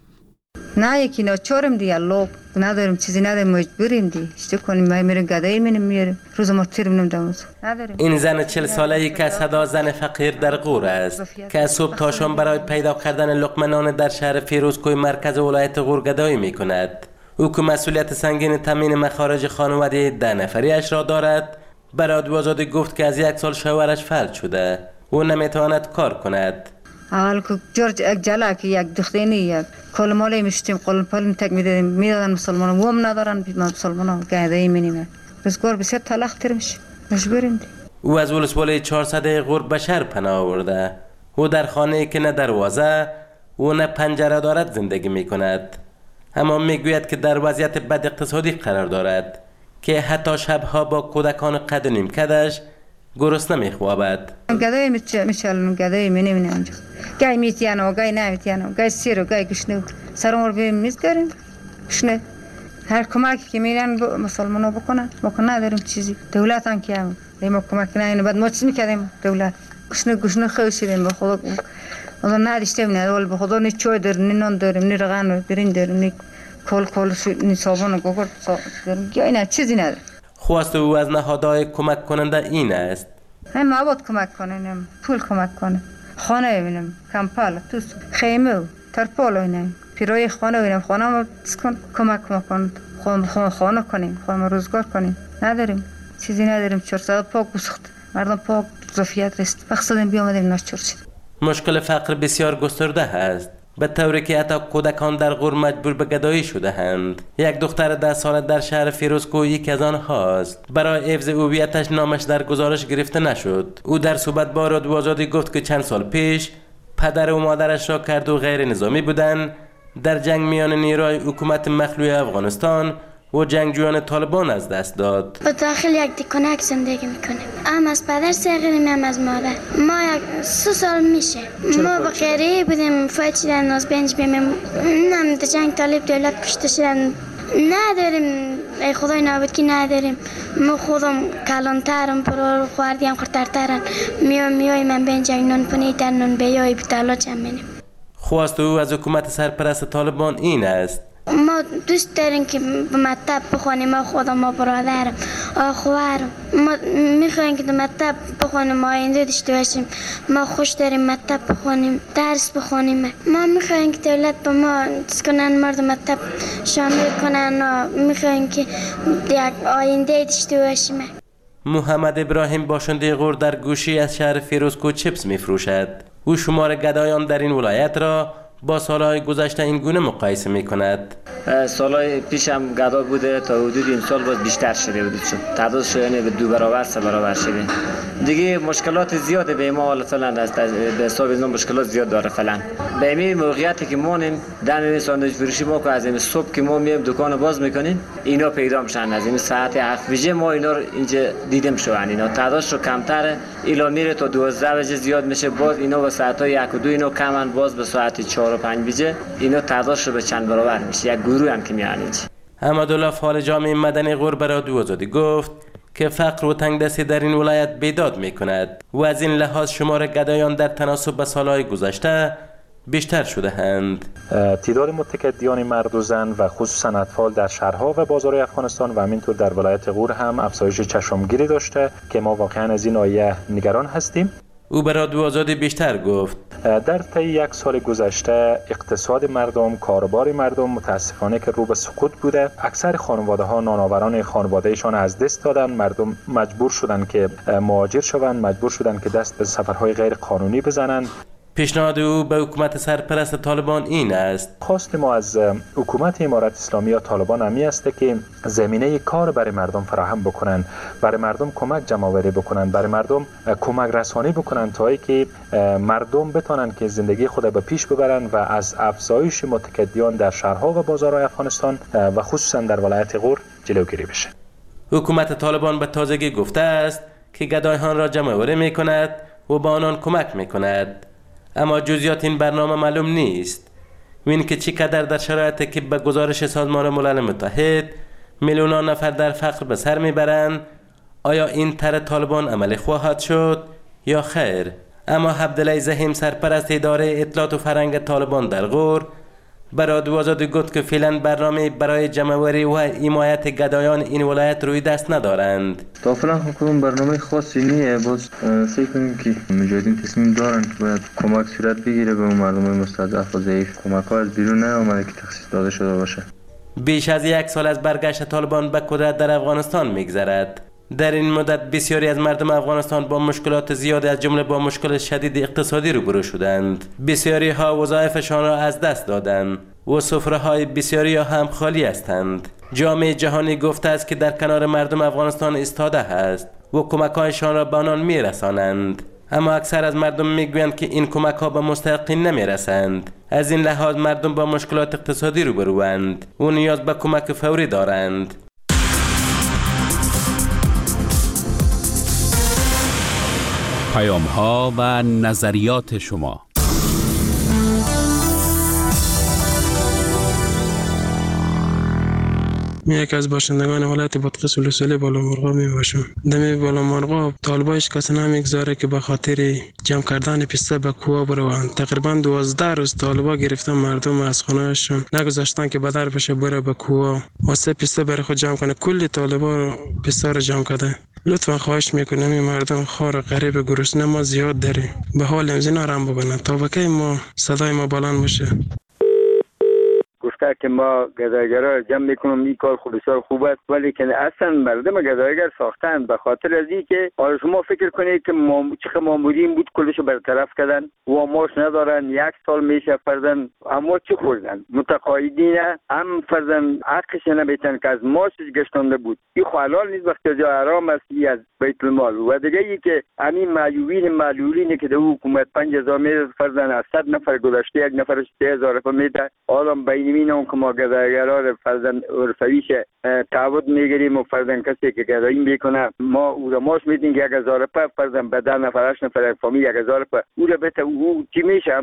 نه یکی ناچارم دی الله نداریم، چیزی نداریم، مجبوریم دی چه کنیم؟ ما میریم گدایی میریم میاریم روز ما تیر میریم دموز نداریم. این زن چهل ساله که صدا زن فقیر در غور است که از صبح تا شام برای پیدا کردن لقمه نان در شهر فیروزکوه مرکز ولایت غور گدایی میکند. او که مسئولیت سنگین تامین مخارج خانواده ده نفریش را دارد، برای رادیو آزادی گفت که از یک سال شوهرش فلج شده و نمیتواند کار کند. اول که جورج یک جلا که یک دختینی یک کل مالی میشتیم قلم پلم تک میدادیم میدادن مسلمان و هم ندارن مسلمان ها گهدهی مینیم بسیار بسیار تلخ ترمش مجبوریم دی. او از ولسوالی چهارصد غور به شهر پناه آورده و در خانه که نه دروازه و نه پنجره دارد زندگی میکند، اما میگوید که در وضعیت بد اقتصادی قرار دارد که حتی شبها با کودکان قد و نیم کدش گرسنه میخوابد. گدایی میچلن گدایی مینیم آنجا گای میتیانه و گای نمیتیانه گای سیر و گای گشنه سرم رو بیم میزگریم گشنه. هر کمکی که میرن مسلمان ها بکنن بکن نداریم چیزی. دولت هم که هم ما کمک نهیم بعد ما چی میکردیم؟ دولت گشنه گشنه خیلی شدیم به خدا خدا نداشتیم نه ولی به خدا نی چای داریم نی نان داریم نی رغن و برین داریم نی کل کل نی صابون و گوگل داریم یا اینا چیزی نداریم. خواست او از نهادهای کمک کننده این است هم مواد کمک کنیم، پول کمک کنیم، خانه ببینیم، کمپال، توس، خیمه و ترپال ببینیم، پیرای خانه ببینیم، خانه ما کن کمک کنیم، خانه خانه کنیم، خانه روزگار کنیم. نداریم، چیزی نداریم. چهارصد پاک بسخت، مردم پاک ظرفیت رست. بخصدیم بیامدیم ناچار شد. مشکل فقر بسیار گسترده است، به طوری که حتی کودکان در غور مجبور به گدایی شده اند. یک دختر ده ساله در شهر فیروزکوه یکی از آنهاست. برای حفظ هویتش نامش در گزارش گرفته نشد. او در صحبت با رادیو آزادی گفت که چند سال پیش پدر و مادرش را کرد و غیر نظامی بودند در جنگ میان نیروهای حکومت مخلوع افغانستان و جنگجویان طالبان از دست داد. با داخل یک دکانک زندگی میکنیم. هم از پدر سرگیریم هم از مادر. ما یک سه سال میشه. ما با خیریه بودیم فایت شدن از بینج بیم. نم در جنگ طالب دولت کشته شدن. نداریم ای خدای نابود که نداریم. ما خودم کلانترم پرو خواردیم خورترترن. میای میای من بینج نون پنی تر نون بیای بتالا چم منیم. خواست او از حکومت سرپرست طالبان این است. ما دوست داریم که به مکتب بخونیم. ما خودم ما برادرم آخوارم ما میخوایم که مکتب بخونیم، ما آینده داشته باشیم. ما خوش داریم مکتب بخونیم، درس بخونیم. ما میخوایم که دولت به ما دست کنن، مردم مکتب شامل کنن و میخوایم که یک آینده داشته باشیم. محمد ابراهیم باشنده غور در گوشی از شهر فیروزکوه چپس میفروشد. او شمار گدایان در این ولایت را با سالهای گذشته این گونه مقایسه می کند. سالهای پیش هم گدا بوده تا حدود این سال باز بیشتر شده بود. تعداد شایانه به دو برابر سه برابر شده. دیگه مشکلات زیاده به ما حالا فعلا است. به حساب اینا مشکلات زیاد داره فعلا. به این موقعیتی که ما نیم دم ساندویچ فروشی ما که از این صبح که ما میایم دکان باز میکنیم اینا پیدا میشن. از این ساعت هفت بجه ما اینا رو اینجا دیدیم شوان. اینا تعدادش رو کمتره. الا میره تا دوازده بجه زیاد میشه. باز اینا به ساعت یک و دو اینا کمن باز به ساعت چهار و پنج بجه اینا تعدادش رو به چند برابر میشه. یک گروه هم که میانید. حمدالله فعال جامعه مدنی غور به رادیو آزادی گفت که فقر و تنگدستی در این ولایت بیداد می کند و از این لحاظ شمار گدایان در تناسب به سالهای گذشته بیشتر شده هند. تعداد متقدیان مرد و زن و خصوصا اطفال در شهرها و بازارهای افغانستان و همینطور در ولایت غور هم افزایش چشمگیری داشته که ما واقعا از این آیه نگران هستیم. او به رادیو آزادی بیشتر گفت در طی یک سال گذشته اقتصاد مردم، کاروبار مردم متاسفانه که رو به سقوط بوده. اکثر خانواده ها نانآوران خانوادهشان از دست دادن. مردم مجبور شدن که مهاجر شوند، مجبور شدن که دست به سفرهای غیر قانونی بزنند. پیشنهاد او به حکومت سرپرست طالبان این است: خواست ما از حکومت امارت اسلامی یا طالبان همی است که زمینه کار برای مردم فراهم بکنند، برای مردم کمک جمع‌آوری بکنند، برای مردم کمک رسانی بکنند تا اینکه مردم بتونن که زندگی خود به پیش ببرند و از افزایش متقدیان در شهرها و بازارهای افغانستان و خصوصا در ولایت غور جلوگیری بشه. حکومت طالبان به تازگی گفته است که گدایان را جمع‌آوری می‌کند و به آنان کمک می‌کند، اما جزئیات این برنامه معلوم نیست. و این که چقدر در شرایطی که به گزارش سازمان ملل متحد میلیونان نفر در فقر به سر میبرند، آیا این طرح طالبان عملی خواهد شد یا خیر؟ اما عبدالله زحیم سرپرست اداره اطلاعات و فرهنگ طالبان در غور به رادیو آزادی گفت که فعلا برنامه برای جمع‌آوری و حمایت گدایان این ولایت روی دست ندارند. تا فعلا حکومت برنامه خاصی نیست. باز فکر کنیم که مجاهدین تصمیم دارن که باید کمک صورت بگیره به مردم مستضعف و ضعیف. کمک‌ها از بیرون نیامده که تخصیص داده شده باشه. بیش از یک سال از برگشت طالبان به قدرت در افغانستان میگذرد. در این مدت بسیاری از مردم افغانستان با مشکلات زیادی از جمله با مشکل شدید اقتصادی روبرو شدند. بسیاری ها وظایفشان را از دست دادند و سفره های بسیاری هم خالی هستند. جامعه جهانی گفته است که در کنار مردم افغانستان ایستاده است و کمک‌هایشان را به آنان میرسانند، اما اکثر از مردم میگویند که این کمک‌ها به مستحقین نمیرسند. از این لحاظ مردم با مشکلات اقتصادی روبروند و نیاز به کمک فوری دارند. پیام ها و نظریات شما. من یک از باشندگان ولایت بادغیس ولسوالی بالامرغاب می باشم. دمی بالامرغاب طالبایش کسی نمیگذاره که به خاطر جمع کردن پسته به کوه بروند. تقریبا دوازده روز طالبا گرفتن مردم از خانه‌شون، نگذاشتن که بدر بشه بره به کوه واسه پسته برای خود جمع کنه. کلی طالبا پسته رو جمع کرده. لطفا خواهش میکنم این مردم خار غریب گرسنه ما زیاد داریم، به حال امزینا رم ببینن تا بکی ما صدای ما بلند باشه. گفته که ما گدایگرا جمع میکنم این کار خودشار خوب است، ولی که اصلا مردم گدایگر ساختن به خاطر از این که حالا شما فکر کنید که مام... چه مامورین بود کلشو برطرف کردن و ماش ندارن، یک سال میشه فرزن اما چی خوردن متقاعدین هم فرزن حقش نمیتن که از ماشش گشتانده بود. این حلال نیست وقتی جا حرام است از بیت المال. و دیگه ای که همین معیوبین معلولینی که در حکومت پنج هزار میده فرزن از صد نفر گذشته یک نفرش سه هزار میده، حالا بین اون که ما گدایگرا رو فرزن عرفویش تعهد میگیریم و فرزن کسی که گدایی میکنه ما او را ماش میدیم یک هزار پا فرزن به ده نفر هشت نفر فامیل یک هزار پا او را بهت او چی میشه.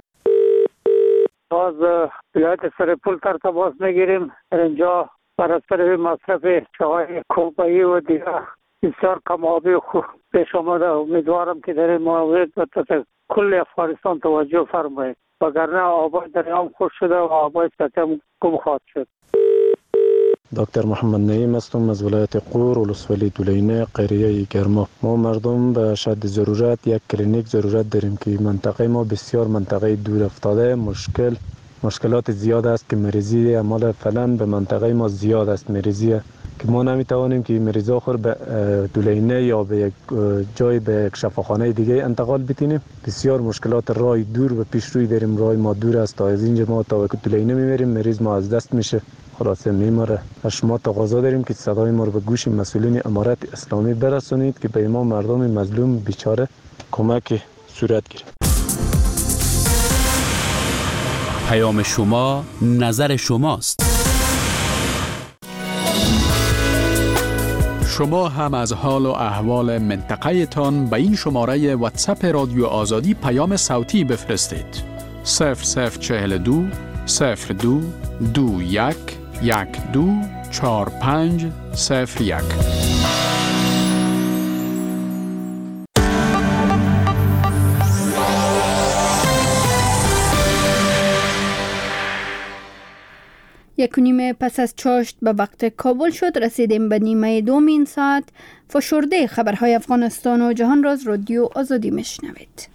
از ولایت سرپول ترتباس میگیریم. اینجا بر اثر مصرف چای کوبایی و دیگه بسیار کمابی خوب پیش آمده. امیدوارم که در این مورد به کل افغانستان توجه فرمایید، وگرنه آبای دریام خوش شده و آبای سطح هم گم خواهد شد. دکتر محمد نعیم هستم از ولایت غور ولسوالی دولینه قریه گرما. ما مردم به شدت ضرورت یک کلینیک ضرورت داریم که منطقه ما بسیار منطقه دور افتاده، مشکل مشکلات زیاد است که مریضی عمل فعلا به منطقه ما زیاد است مریضی که ما نمیتوانیم که مریض آخر به دولینه یا به یک جای به یک شفاخانه دیگه انتقال بتینیم. بسیار مشکلات راه دور و پیش روی داریم، راه ما دور است، تا از اینجا ما تا به دولینه میمیریم مریض ما از دست میشه، خلاصه میمره. شما تقاضا داریم که صدای ما رو به گوش مسئولین امارت اسلامی برسونید که به ما مردم مظلوم بیچاره کمک صورت گیره. پیام شما نظر شماست. شما هم از حال و احوال منطقه تان به این شماره واتساپ رادیو آزادی پیام صوتی بفرستید. صفر صفر چهل و دو صفر دو دو یک یک دو چهار پنج صفر یک. یک و نیم پس از چاشت به وقت کابل شد. رسیدیم به نیمه دوم این ساعت. فشرده خبرهای افغانستان و جهان را از رادیو آزادی میشنوید.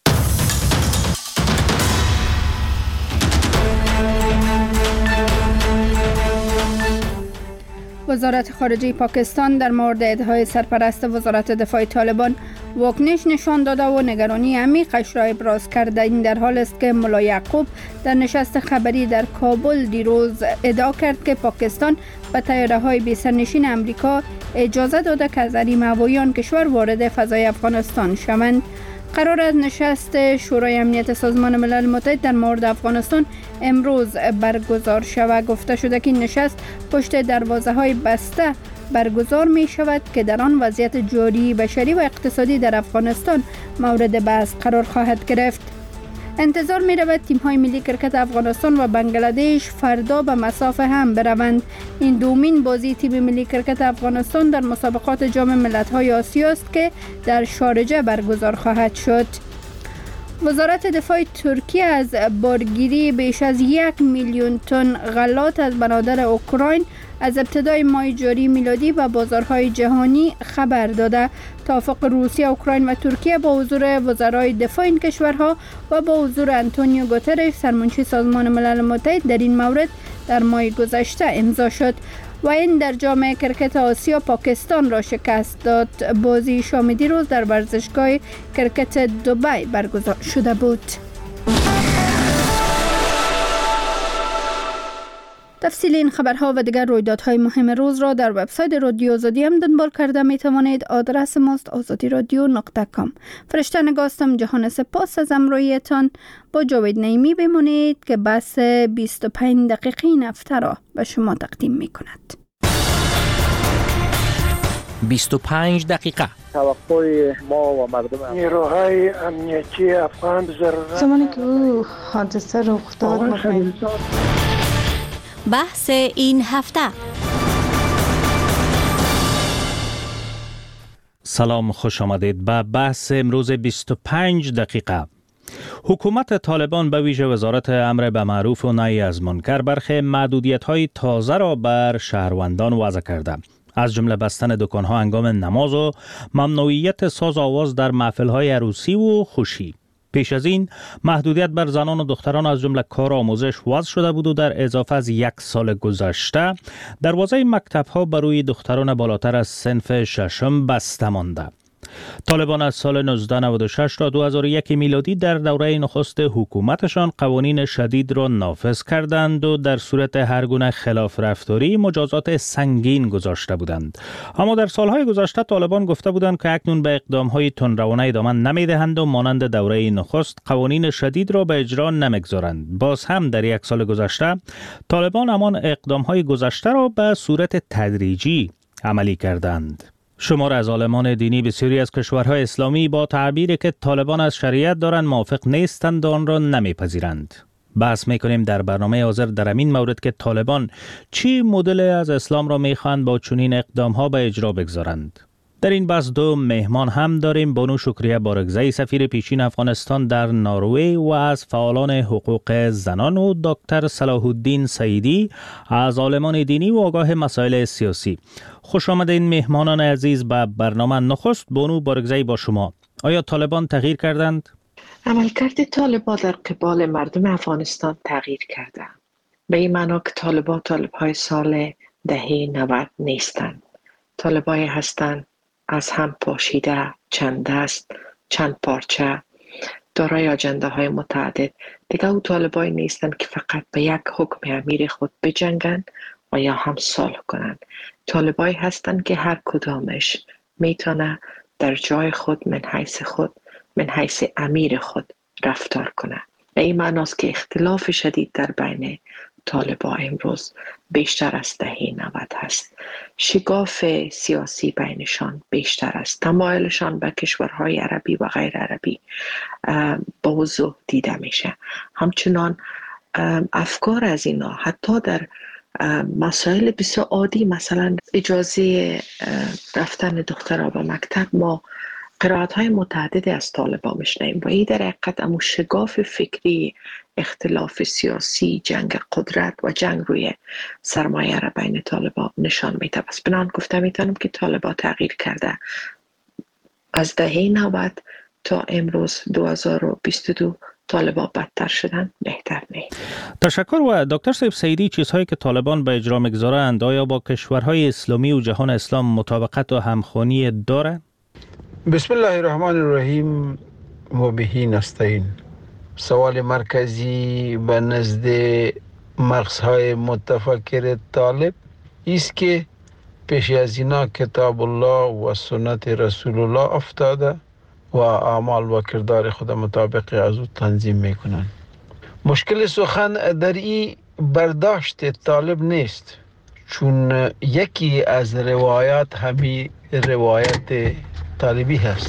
وزارت خارجه پاکستان در مورد ادعای سرپرست وزارت دفاع طالبان واکنش نشان داده و نگرانی عمیقش را ابراز کرده. این در حال است که ملا یعقوب در نشست خبری در کابل دیروز ادعا کرد که پاکستان به طیاره‌های بی سرنشین امریکا اجازه داده که از حریم هوایی آن کشور وارد فضای افغانستان شوند. قرار است نشست شورای امنیت سازمان ملل متحد در مورد افغانستان امروز برگزار شود. گفته شده که این نشست پشت دروازه‌های بسته برگزار می شود که در آن وضعیت جاری بشری و اقتصادی در افغانستان مورد بحث قرار خواهد گرفت. انتظار می رود تیم های ملی کرکت افغانستان و بنگلادش فردا به مسافه هم بروند. این دومین بازی تیم ملی کرکت افغانستان در مسابقات جام ملت‌های آسیا است که در شارجه برگزار خواهد شد. وزارت دفاع ترکیه از بارگیری بیش از یک میلیون تن غلات از بنادر اوکراین از ابتدای ماه جاری میلادی به بازارهای جهانی خبر داده. توافق روسیه، اوکراین و ترکیه با حضور وزرای دفاع این کشورها و با حضور انتونیو گوترش سرمنشی سازمان ملل متحد در این مورد در ماه گذشته امضا شد و این در جام کرکت آسیا پاکستان را شکست داد. بازی شام دیروز در ورزشگاه کرکت دبی برگزار شده بود. تفصیل این خبرها و دیگر رویدادهای مهم روز را در وبسایت رادیو آزادی هم دنبال کرده می توانید. آدرس ماست آزادی رادیو نقطه کام. فرشته نگاستم. جهان سپاس از همراهیتان. با جاوید نعیمی بمانید که بحث بیست و پنج دقیقه این هفته را به شما تقدیم می کند. بیست و پنج دقیقه. توقع ما و مردم نیروهای امنیتی افغان ضرورت زمانی که او حادثه رخ داد. بحث این هفته. سلام، خوش آمدید به بحث امروز بیست و پنج دقیقه. حکومت طالبان به ویژه وزارت امر به معروف و نهی از منکر برخی محدودیت‌های تازه را بر شهروندان وضع کرده، از جمله بستن دکان‌ها هنگام نماز و ممنوعیت ساز آواز در محفل‌های عروسی و خوشی. پیش از این محدودیت بر زنان و دختران از جمله کار آموزش وضع شده بود و در اضافه از یک سال گذشته دروازه مکتب‌ها برای دختران بالاتر از صنف ششم بسته مانده. طالبان از سال نوزده نود و شش تا دو هزار و یک میلادی در دوره نخست حکومتشان قوانین شدید را نافذ کردند و در صورت هر گونه خلاف رفتاری مجازات سنگین گذاشته بودند. اما در سالهای گذشته طالبان گفته بودند که اکنون به اقدامهای تندروانه ادامه نمیدهند و مانند دوره نخست قوانین شدید را به اجرا نمیگذارند. باز هم در یک سال گذشته طالبان همان اقدامهای گذشته را به صورت تدریجی عملی کردند. شمار از عالمان دینی بسیاری از کشورهای اسلامی با تعبیری که طالبان از شریعت دارند موافق نیستند و آن را نمیپذیرند. بحث میکنیم در برنامه حاضر در این مورد که طالبان چی مدل از اسلام را میخواهند با چنین اقدامها به اجرا بگذارند. در این بحث دو مهمان هم داریم. بانو شکریه بارگزئی، سفیر پیشین افغانستان در نروژ و از فعالان حقوق زنان، و دکتر صلاح الدین سعیدی از عالمان دینی و آگاه مسائل سیاسی. خوش آمدین مهمانان عزیز به برنامه. نخست بانو بارگزئی با شما. آیا طالبان تغییر کردند؟ عملکرد طالبان در قبال مردم افغانستان تغییر کرده. به این معنا که طالبان طالب‌های سال دهه نود نیستند. طالب‌های هستند از هم پاشیده، چند دست، چند پارچه، دارای اجنده های متعدد. دیگه او طالبایی نیستند که فقط به یک حکم امیر خود بجنگند و یا هم صلح کنند. طالبایی هستند که هر کدامش میتونه در جای خود من حیث خود من حیث امیر خود رفتار کنه. به این معناست که اختلاف شدید در بین طالبان امروز بیشتر از دهه نود هست. شگاف سیاسی بینشان بیشتر است. تمایلشان به کشورهای عربی و غیر عربی با وضوح دیده میشه. همچنان افکار از اینا حتی در مسائل بسیار عادی، مثلا اجازه رفتن دخترها به مکتب، ما قرائت های متعددی از طالبان میشنیم و این در حقیقت امو شگاف فکری اختلاف سیاسی، جنگ قدرت و جنگ روی سرمایه را بین طالبان نشان میده. پس بنان گفته میتونم که طالبان تغییر کرده از دهه نود تا امروز دو هزار و بیست و دو. طالبان بدتر شدن، بهتر نه. تشکر. و دکتر صاحب سیدی، چیزهایی که طالبان به اجرا میگذارند آیا با کشورهای اسلامی و جهان اسلام مطابقت و همخوانی داره؟ بسم الله الرحمن الرحیم و بهی نستعین. سوال مرکزی به نزد مغزهای متفکر طالب است که پیش از اینا کتاب الله و سنت رسول الله افتاده و اعمال و کردار خود مطابق از او تنظیم میکنن. مشکل سخن در این برداشت طالب نیست، چون یکی از روایات همی روایت طالبی هست.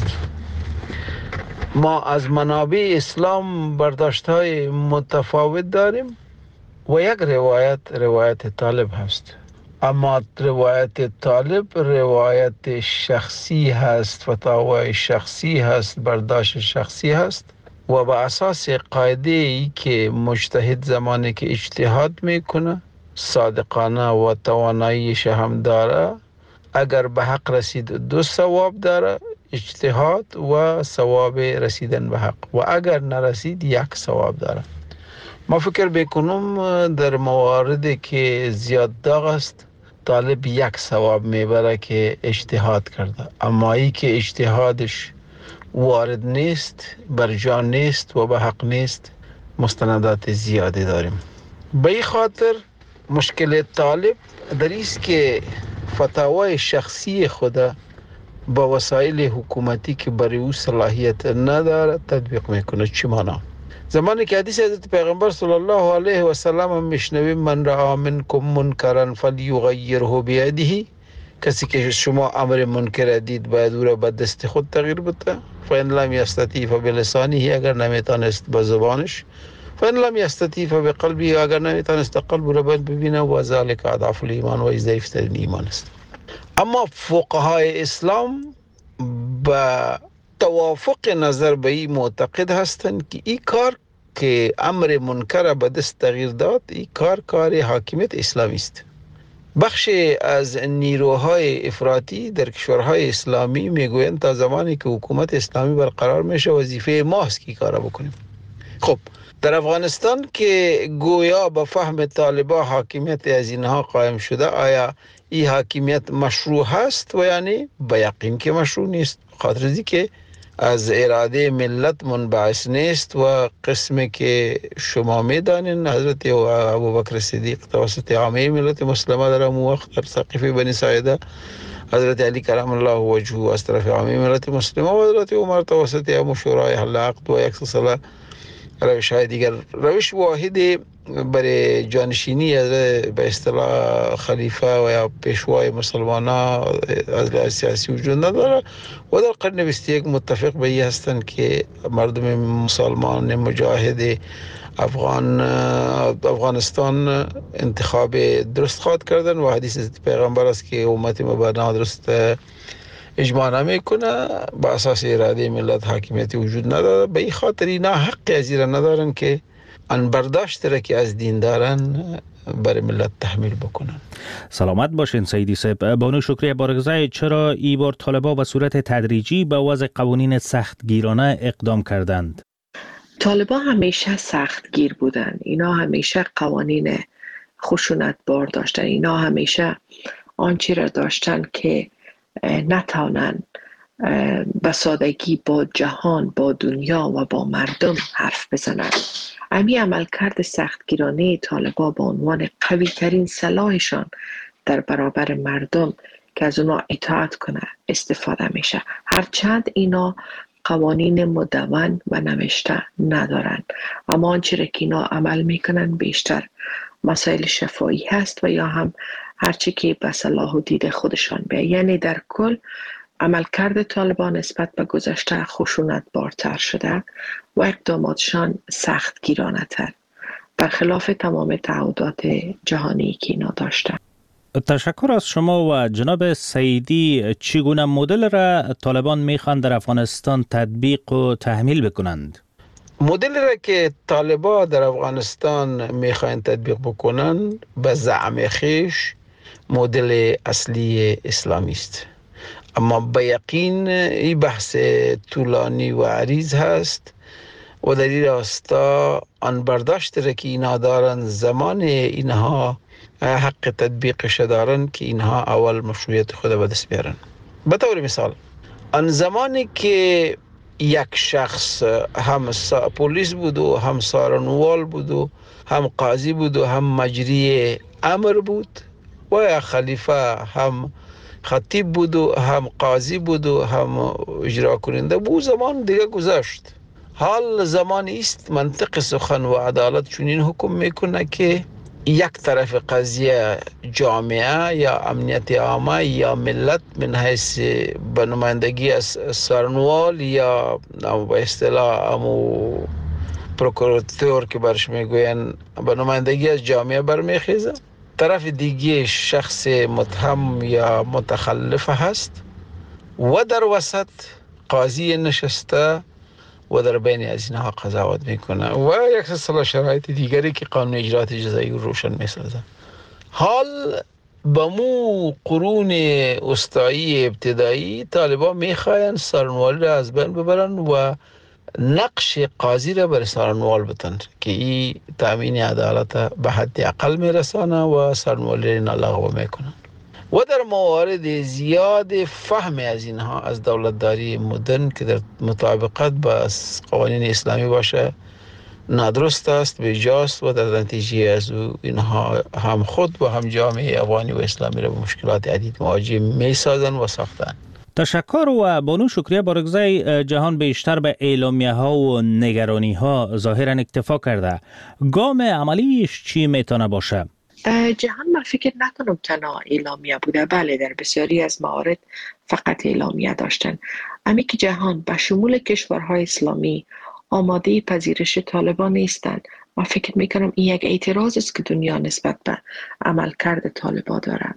ما از منابع اسلام برداشت های متفاوت داریم و یک روایت روایت طالب هست، اما روایت طالب روایت شخصی هست، فتاوای شخصی هست، برداشت شخصی هست و با اساس قاعده ای که مجتهد زمانی که اجتهاد میکنه صادقانه و تواناییش هم داره، اگر به حق رسید دو ثواب داره، اجتهاد و ثواب رسیدن به حق، و اگر نرسید یک ثواب داره. ما فکر بکنم در مواردی که زیاد داغ است طالب یک ثواب میبره که اجتهاد کرده، اما ای که اجتهادش وارد نیست، بر جا نیست و به حق نیست، مستندات زیادی داریم. به این خاطر مشکل طالب در ایست که فتاوای شخصی خود با وسایل حکومتی که برای او صلاحیت نداره تطبیق میکنه. چی معنا؟ زمانی که حدیث حضرت پیغمبر صلی الله علیه و سلم هم میشنویم من رأى منکم منکرا فلیغیره بیده، کسی که شما امر منکر دید باید او را به دست خود تغییر بده. فإن لم یستطیع فبلسانه، اگر نمیتونست به زبانش. فإن لم یستطیع فبقلبه، اگر نمیتونست قلب را ببینه. و ذلک اضعف الایمان، و ضعیفترین ایمان است. اما فقهای اسلام با توافق نظر به این معتقد هستند که این کار که امر منکر به دست تغییر داد، این کار کار حاکمیت اسلامی است. بخش از نیروهای افراطی در کشورهای اسلامی میگویند تا زمانی که حکومت اسلامی برقرار میشه وظیفه ماست که کارا بکنیم. خب در افغانستان که گویا به فهم طالبا حاکمیت از اینها قائم شده، آیا این حاکمیت مشروع هست و یعنی به یقین که مشروع نیست، خاطر ازی که از اراده ملت منبعث نیست و قسمی که شما میدانین حضرت ابوبکر صدیق توسط عامه ملت مسلمه در اون وقت در سقیفه بنی ساعده، حضرت علی کرم الله وجهه از طرف عامه ملت مسلمه و حضرت عمر توسط ابو شورای حل عقد و یک سلسله روش های دیگر. روش واحدی برای جانشینی به اصطلاح خلیفه و یا پیشوای مسلمانان از لحاظ سیاسی وجود نداره و در قرن بیست و یک متفق به این هستند که مردم مسلمان مجاهد افغان افغانستان انتخاب درست خواد کردن و حدیث پیغمبر است که امت مبنا درست اجماع نمیکنه، با اساس اراده ملت حاکمیتی وجود نداره. به این خاطر اینا حق از این ندارن که ان برداشت را که از دین دارن برای ملت تحمیل بکنن. سلامت باشین سیدی صاحب. بانو شکریه بارگزای، چرا ای بار طالبا به صورت تدریجی به وضع قوانین سختگیرانه اقدام کردند؟ طالبا همیشه سختگیر بودن، اینا همیشه قوانین خشونت بار داشتن، اینا همیشه آنچه را داشتن که نتوانند به سادگی با جهان، با دنیا و با مردم حرف بزنند. امی عملکرد سختگیرانه طالبان به عنوان قوی ترین سلاحشان در برابر مردم که از اونا اطاعت کنه استفاده میشه، هرچند اینا قوانین مدون و نوشته ندارن، اما آنچه را که اینا عمل میکنن بیشتر مسائل شفاهی هست و یا هم هرچی که به صلاح و دید خودشان بیه. یعنی در کل عملکرد طالبان نسبت به گذشته خشونت بارتر شده و اقداماتشان سخت گیرانه تر. برخلاف تمام تعهدات جهانی که اینا داشتن. تشکر از شما. و جناب سیدی، چگونه مدل را طالبان میخوان در افغانستان تطبیق و تحمیل بکنند؟ مدل را که طالبان در افغانستان میخوان تطبیق بکنند به زعم خیش مدل اصلی اسلامی است، اما به یقین این بحث طولانی و عریض هست و در این راستا آن برداشت را که اینا دارن زمان اینها حق تطبیقش دارن که اینها اول مشروعیت خود به دست بیارن. به طور مثال آن زمانی که یک شخص هم پلیس بود و هم سارنوال بود و هم قاضی بود و هم مجری امر بود و یا خلیفه هم خطیب بود و هم قاضی بود و هم اجرا کننده بود، زمان دیگه گذشت. حال زمانی است منطق سخن و عدالت چنین حکم میکنه که یک طرف قضیه جامعه یا امنیت عامه یا ملت من حیث به نمایندگی از سارنوال یا به اصطلاح امو پروکوراتور که برش میگوین به نمایندگی از جامعه برمیخیزه، طرف دیگه شخص متهم یا متخلف هست و در وسط قاضی نشسته و در بین از اینها قضاوت میکنه و یک سلسله شرایط دیگری که قانون اجرات جزایی روشن میسازه. حال با مو قرون وسطایی ابتدایی طالبان میخواین سارنوالی را از بین ببرن و نقش قاضی را بر سارنوال بتن که این تامین عدالت به حد اقل میرسانه و سارنوالی را لغو میکنن و در موارد زیاد فهم از اینها از دولتداری مدرن که در مطابقت با قوانین اسلامی باشه نادرست است، بیجاست و در نتیجه از اینها هم خود و هم جامعه افغانی و اسلامی را به مشکلات عدید مواجه می سازن و ساختن. تشکر. و بانو شکریه بارگزای جهان بیشتر به اعلامیه ها و نگرانی ها ظاهرا اکتفا کرده. گام عملیش چی میتونه باشه؟ جهان من فکر نکنم تنها اعلامیه بوده، بله در بسیاری از موارد فقط اعلامیه داشتن. امی که جهان به شمول کشورهای اسلامی آماده پذیرش طالبان نیستند. من فکر میکنم این یک اعتراض است که دنیا نسبت به عملکرد طالبان داره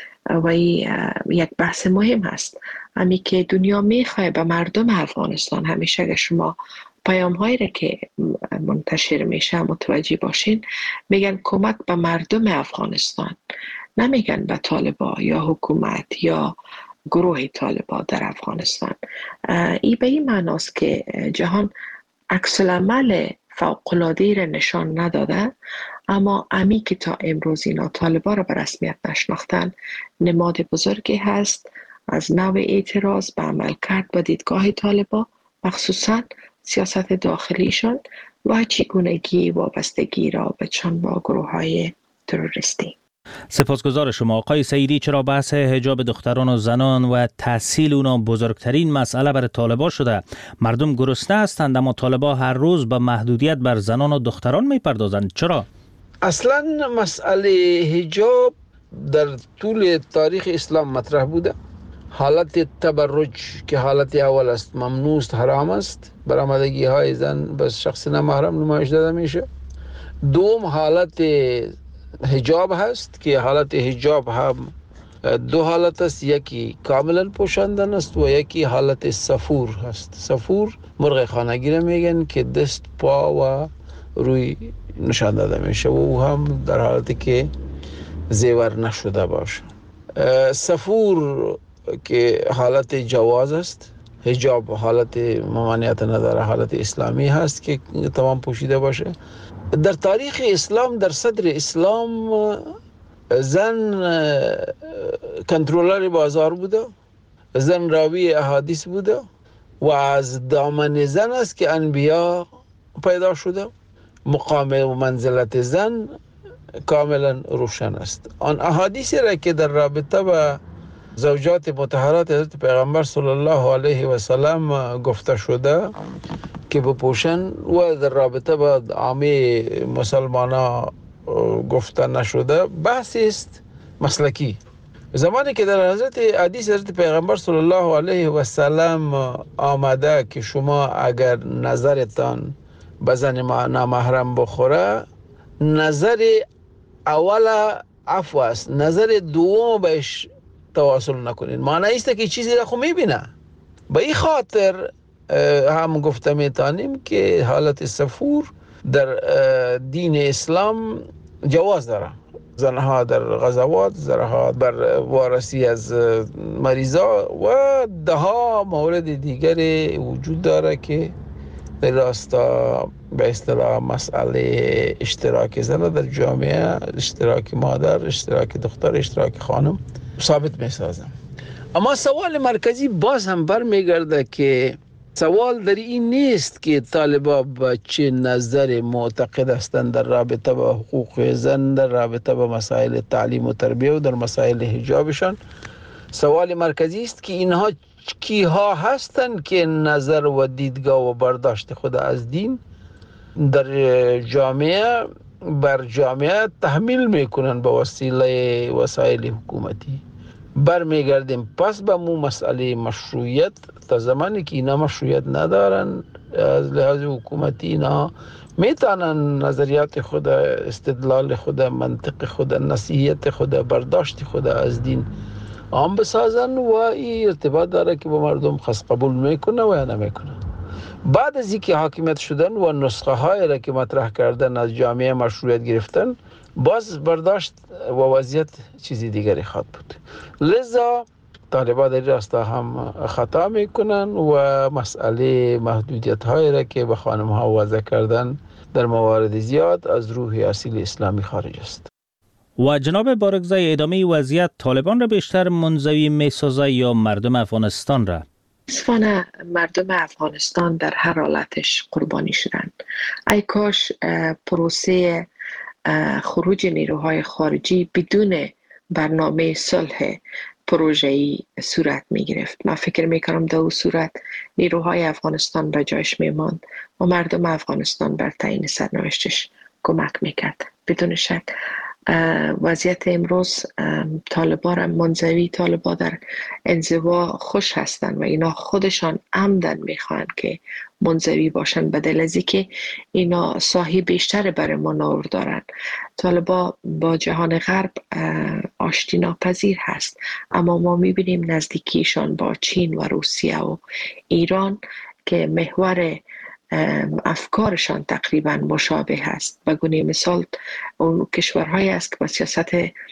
و این یک بحث مهم هست. امی که دنیا میخواه به مردم افغانستان، همیشه اگر شما پیام هایی را که منتشر میشه متوجه باشین، میگن کمک به مردم افغانستان، نمیگن به طالبان یا حکومت یا گروه طالبان در افغانستان. این به این معناست که جهان عکس العمل فوق‌العاده را نشان نداده، اما امی که تا امروز اینا طالبان را به رسمیت نشناختن نماد بزرگی هست از نوع اعتراض به عمل کرد با دیدگاه طالبان، مخصوصاً سیاست داخلیشان و چگونگی وابستگی را به چند با گروه های تروریستی. سپاسگزار شما آقای سیدی. چرا بحث حجاب دختران و زنان و تحصیل اونا بزرگترین مسئله برای طالبان شده؟ مردم گرسنه هستند اما طالبان هر روز به محدودیت بر زنان و دختران میپردازند. چرا؟ اصلا مسئله حجاب در طول تاریخ اسلام مطرح بوده. حالت تبرج که حالت اول است ممنوع است، حرام است، برآمدگی های زن به شخص نامحرم نمایش داده میشه. دوم حالت حجاب هست که حالت حجاب هم دو حالت است، یکی کاملا پوشاندن است و یکی حالت سفور هست. سفور مرغ خانگی را میگن که دست پا و روی نشان داده میشه و او هم در حالتی که زیور نشده باشه. سفور که حالت جواز است، حجاب حالت ممانعت نداره، حالت اسلامی هست که تمام پوشیده باشه. در تاریخ اسلام، در صدر اسلام، زن کنترلر بازار بوده، زن راوی احادیث بوده و از دامن زن است که انبیا پیدا شده. مقام و منزلت زن کاملا روشن است. آن احادیثی را که در رابطه با زوجات مطهرات حضرت پیغمبر صلی الله علیه و سلم گفته شده که بپوشن و در رابطه با عامه مسلمانا گفته نشده، بحثی است مسلکی. زمانی که در حضرت حدیث حضرت پیغمبر صلی الله علیه و سلم آمده که شما اگر نظرتان به زن نامحرم بخوره نظر اول عفو است، نظر دوم بهش تواصل نکنین. معنی است که چیزی را خو میبینه. به این خاطر هم گفته میتانیم که حالت سفور در دین اسلام جواز داره. زنها در غزوات، زنها بر وارسی از مریضا و ده ها مورد دیگری وجود داره که در راستا به اصطلاح مسئله اشتراک زن در جامعه، اشتراک مادر، اشتراک دختر، اشتراک خانم ثابت میسازم. اما سوال مرکزی باز هم برمیگرده که سوال در این نیست که طالبا به چه نظر معتقد هستند در رابطه با حقوق زن، در رابطه با مسائل تعلیم و تربیه و در مسائل حجابشان. سوال مرکزی است که اینها کیها هستند که نظر و دیدگاه و برداشت خود از دین در جامعه بر جامعه تحمیل میکنن به وسیله وسایل حکومتی. برمیگردیم پس به مو مسئله مشروعیت. تا زمانی که اینا مشروعیت ندارن از لحاظ حکومتی، اینا میتونن نظریات خود، استدلال خود، منطق خود، نصیحت خود، برداشت خود از دین عام بسازن و این ارتباط داره که با مردم خاص قبول میکنه و یا نمیکنه. بعد از اینکه حاکمیت شدن و نسخه های را که مطرح کردن از جامعه مشروعیت گرفتن، باز برداشت و وضعیت چیزی دیگری خواهد بود. لذا طالبان در راستا هم خطا میکنن و مسئله محدودیت های را که به خانم ها وضع کردن در موارد زیاد از روح اصیل اسلامی خارج است. و جناب بارگزای، ادامه وضعیت طالبان را بیشتر منزوی میسازه یا مردم افغانستان را؟ متاسفانه مردم افغانستان در هر حالتش قربانی شدن. ای کاش پروسه خروج نیروهای خارجی بدون برنامه صلح پروژه‌ای صورت می گرفت. من فکر می کنم در اون صورت نیروهای افغانستان به جایش می ماند و مردم افغانستان بر تعیین سرنوشتش کمک می کرد. بدون شک وضعیت امروز طالبان را منزوی، طالبان در انزوا خوش هستند و اینا خودشان عمدن میخوان که منزوی باشند، بدل از اینکه اینا ساحی بیشتر برای منور دارند. طالبان با جهان غرب آشتی ناپذیر هست، اما ما میبینیم نزدیکیشان با چین و روسیه و ایران که محور افکارشان تقریبا مشابه است. به گونه مثال اون کشورهایی است که با سیاست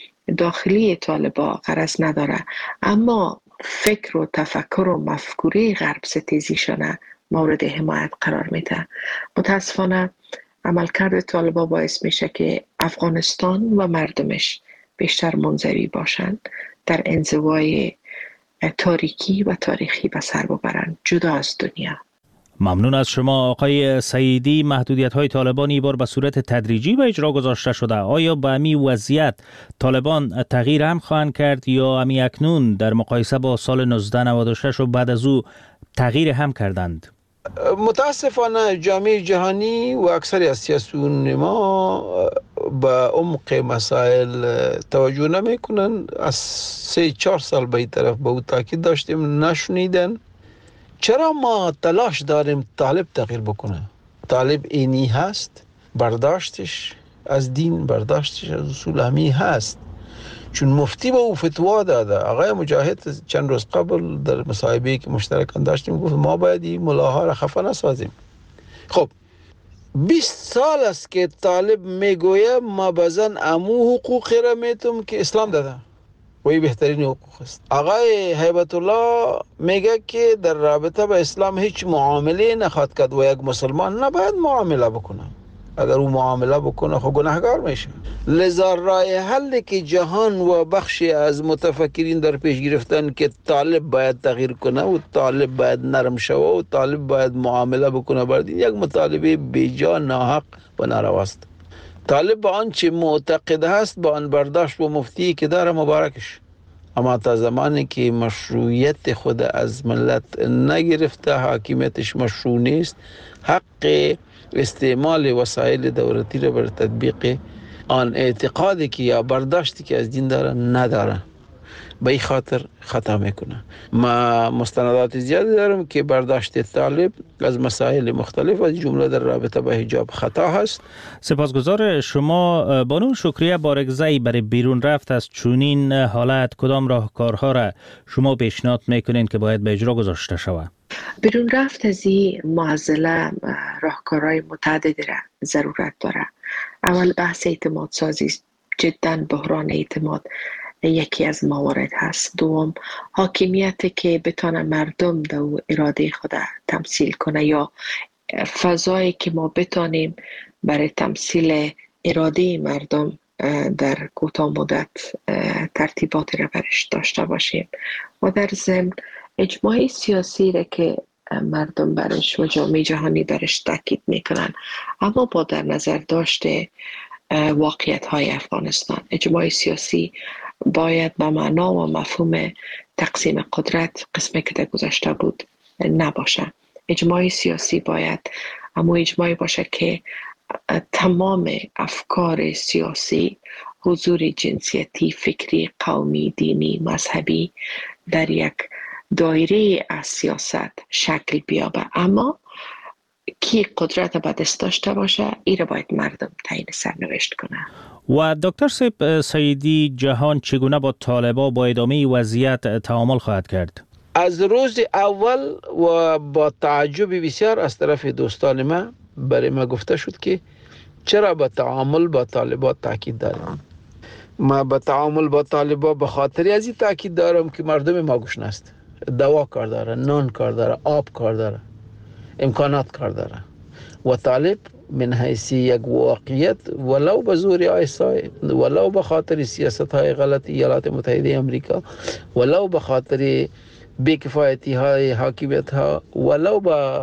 داخلی طالبان غرض نداره، اما فکر و تفکر و مفکوره غرب ستیزیشان مورد حمایت قرار میده. متاسفانه عملکرد طالبان باعث میشه که افغانستان و مردمش بیشتر منزوی باشند، در انزوای تاریکی و تاریخی به سر ببرند جدا از دنیا. ممنون از شما آقای سعیدی. محدودیت های طالبان این بار به صورت تدریجی به اجرا گذاشته شده. آیا به امی وضعیت طالبان تغییر هم خواهند کرد یا امی اکنون در مقایسه با سال نوزده نود و شش و بعد از او تغییر هم کردند؟ متاسفانه جامعه جهانی و اکثر از سیاسیون ما به عمق مسائل توجه نمی کنن. از سه چهار سال به این طرف به او تاکید داشتیم، نشنیدن. چرا ما تلاش داریم طالب تغییر بکنه؟ طالب اینی هست، برداشتش از دین، برداشتش از اصول همی هست. چون مفتی به او فتوا داده. آقای مجاهد چند روز قبل در مصاحبه‌ای که مشترکاً داشتیم گفت ما باید این ملاها را خفه نسازیم. خب بیست سال است که طالب میگویه ما بزن امو حقوقی را میتم که اسلام داده و این بهترین حقوق است. آقای هیبت الله میگه که در رابطه با اسلام هیچ معامله نخواهد کرد و یک مسلمان نباید معامله بکنه. اگر او معامله بکنه خب گناهگار میشه. لذا راه حلی که جهان و بخشی از متفکرین در پیش گرفتن که طالب باید تغییر کنه و طالب باید نرم شوه و طالب باید معامله بکنه بر دین، یک مطالبه بیجا، ناحق و نارواست. طالب با آنچه معتقد هست با آن برداشت و مفتی که داره مبارکش، اما تا زمانی که مشروعیت خود از ملت نگرفته، حاکمیتش مشروع نیست، حق استعمال وسایل دولتی را بر تطبیق آن اعتقادی که یا برداشتی که از دین داره نداره. به این خاطر خطا میکنه. ما مستندات زیادی دارم که برداشت طالب از مسائل مختلف از جمله در رابطه با حجاب خطا هست. سپاسگزار شما. بانو شکریه بارگزئی برای بیرون رفت از چونین حالت کدام راهکارها را شما پیشنهاد میکنین که باید به اجرا گذاشته شود؟ بیرون رفت از این معضله راهکارهای متعددی را ضرورت داره. اول بحث اعتماد سازی، جدا بحران اعتماد یکی از موارد هست. دوم حاکمیت که بتانه مردم در اراده خود تمثیل کنه یا فضایی که ما بتانیم برای تمثیل اراده مردم در کوتاه مدت ترتیبات را برش داشته باشیم و در ضمن اجماع سیاسی را که مردم برش و جامعه جهانی برش تاکید میکنن اما با در نظر داشته واقعیت های افغانستان. اجماع سیاسی باید به معنا و مفهوم تقسیم قدرت قسمی که در گذشته بود نباشه. اجماع سیاسی باید اما اجماعی باشه که تمام افکار سیاسی، حضور جنسیتی، فکری، قومی، دینی، مذهبی در یک دایره از سیاست شکل بیابه، اما کی قدرت به دست داشته باشه این را باید مردم تعیین سرنوشت کنه. و دکتر سیب سیدی، جهان چگونه با طالبان با ادامه وضعیت تعامل خواهد کرد؟ از روز اول و با تعجب بسیار از طرف دوستان ما برای ما گفته شد که چرا با تعامل با طالبان تاکید داریم. ما با تعامل با طالبان به خاطر از این تاکید دارم که مردم ما گوشنه است. دوا کار داره، نان کار داره، آب کار داره، امکانات کار داره و طالب من حیث یک واقعیت ولو به زور آیسای، ولو به خاطر سیاست های غلط ایالات متحده امریکا، ولو به خاطر بیکفایتی های حاکمیت ها، ولو به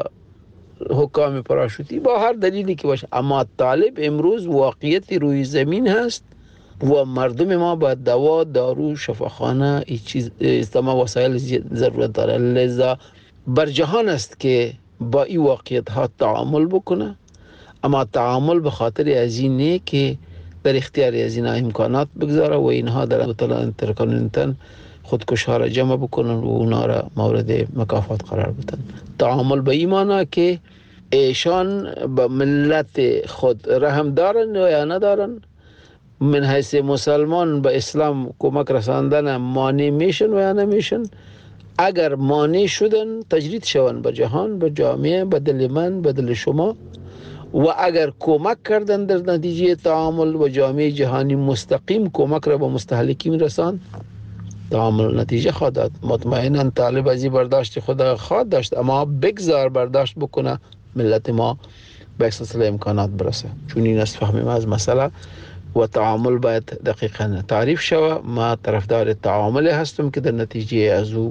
حکام پراشوتی، با هر دلیلی که باشه، اما طالب امروز واقعیت روی زمین هست و مردم ما با دوا، دارو، شفاخانه این چیز تمام وسایل ضرورت داره. لذا بر جهان است که با این واقعیت ها تعامل بکنه، اما تعامل به خاطر از اینه که در اختیار از اینها امکانات بگذاره و اینها در بطلان انترکاننتن خودکش ها را جمع بکنن و اونا را مورد مکافات قرار بدن. تعامل به ایمانه که ایشان به ملت خود رحم دارن یا ندارن، من حیث مسلمان به اسلام کمک رساندن مانع میشن و یا نمیشن. اگر مانع شدن تجرید شون به جهان، به جامعه، به دل من، به دل شما، و اگر کمک کردن در نتیجه تعامل و جامعه جهانی مستقیم کمک را به مستهلکین رساند، تعامل نتیجه خواهد داد. مطمئنا طالب از این برداشت خود خواهد داشت، اما بگذار برداشت بکنه ملت ما به احساس امکانات برسه. چون این است فهمیم از مسئله و تعامل باید دقیقا تعریف شود. ما طرفدار تعامل هستم که در نتیجه از او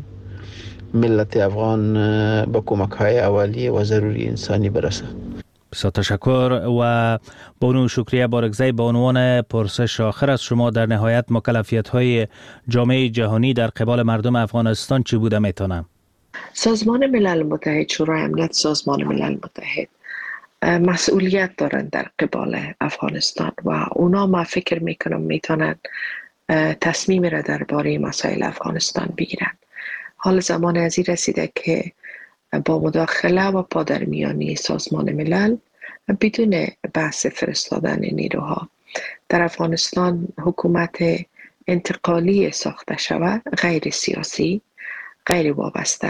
ملت افغان با کمک های اولیه و ضروری انسانی برسه. بسیار تشکر. و بانو شکریه بارگزئی، به عنوان پرسش آخر از شما، در نهایت مکلفیت های جامعه جهانی در قبال مردم افغانستان چی بوده میتونه؟ سازمان ملل متحد، شورای امنیت سازمان ملل متحد مسئولیت دارن در قبال افغانستان و اونا ما فکر میکنم میتونن تصمیم را درباره مسائل افغانستان بگیرن. حال زمان ازی رسیده که با مداخله و پادرمیانی سازمان ملل بدون بحث فرستادن نیروها در افغانستان حکومت انتقالی ساخته شود، غیر سیاسی، غیر وابسته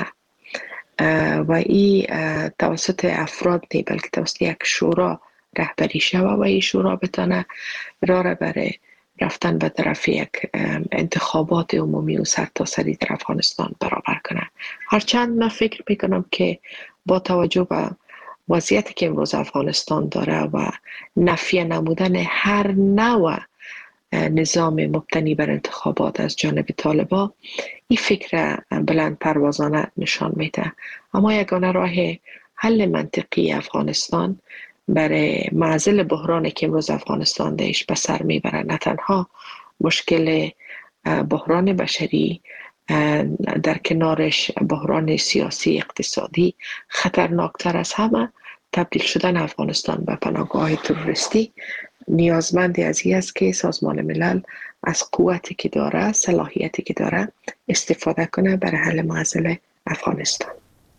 و این توسط افراد نه بلکه توسط یک شورا رهبری شود و این شورا بتانه راه را برای رفتن به طرف یک انتخابات عمومی و سرتاسری در افغانستان برابر کنه. هرچند من فکر میکنم که با توجه به وضعیتی که امروز افغانستان داره و نفی نمودن هر نوع نظام مبتنی بر انتخابات از جانب طالبان، این فکر بلند پروازانه نشان میده. اما یگانه راه حل منطقی افغانستان برای معضل بحرانی که امروز افغانستان دهش به سر میبره، نه تنها مشکل بحران بشری، در کنارش بحران سیاسی اقتصادی، خطرناکتر از همه تبدیل شدن افغانستان به پناهگاه تروریستی، نیازمند از این است که سازمان ملل از قوتی که داره، صلاحیتی که داره استفاده کنه برای حل معضل افغانستان.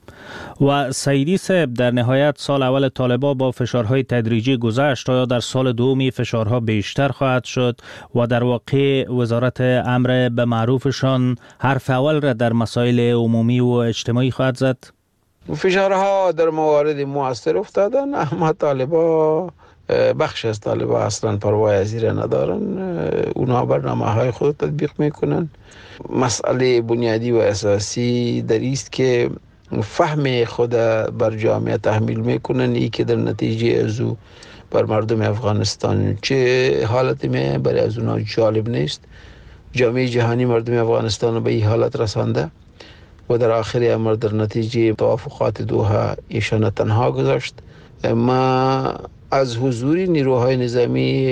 و سیدی صاحب، در نهایت سال اول طالبان با فشارهای تدریجی گذشت، آیا در سال دومی فشارها بیشتر خواهد شد و در واقع وزارت امر به معروفشان حرف اول را در مسائل عمومی و اجتماعی خواهد زد؟ فشارها در موارد مؤثر افتادن، اما طالبان بخش از طالبان اصلا پروای از این ندارن، اونا برنامه های خود تطبیق میکنن. مسئله بنیادی و اساسی در است که فهم خود بر جامعه تحمیل میکنن، ای که در نتیجه از او بر مردم افغانستان چه حالتی می برای از اونا جالب نیست. جامعه جهانی مردم افغانستان رو به این حالت رسانده و در آخر امر در نتیجه توافقات دوحه ایشان تنها گذاشت. ما از حضور نیروهای نظامی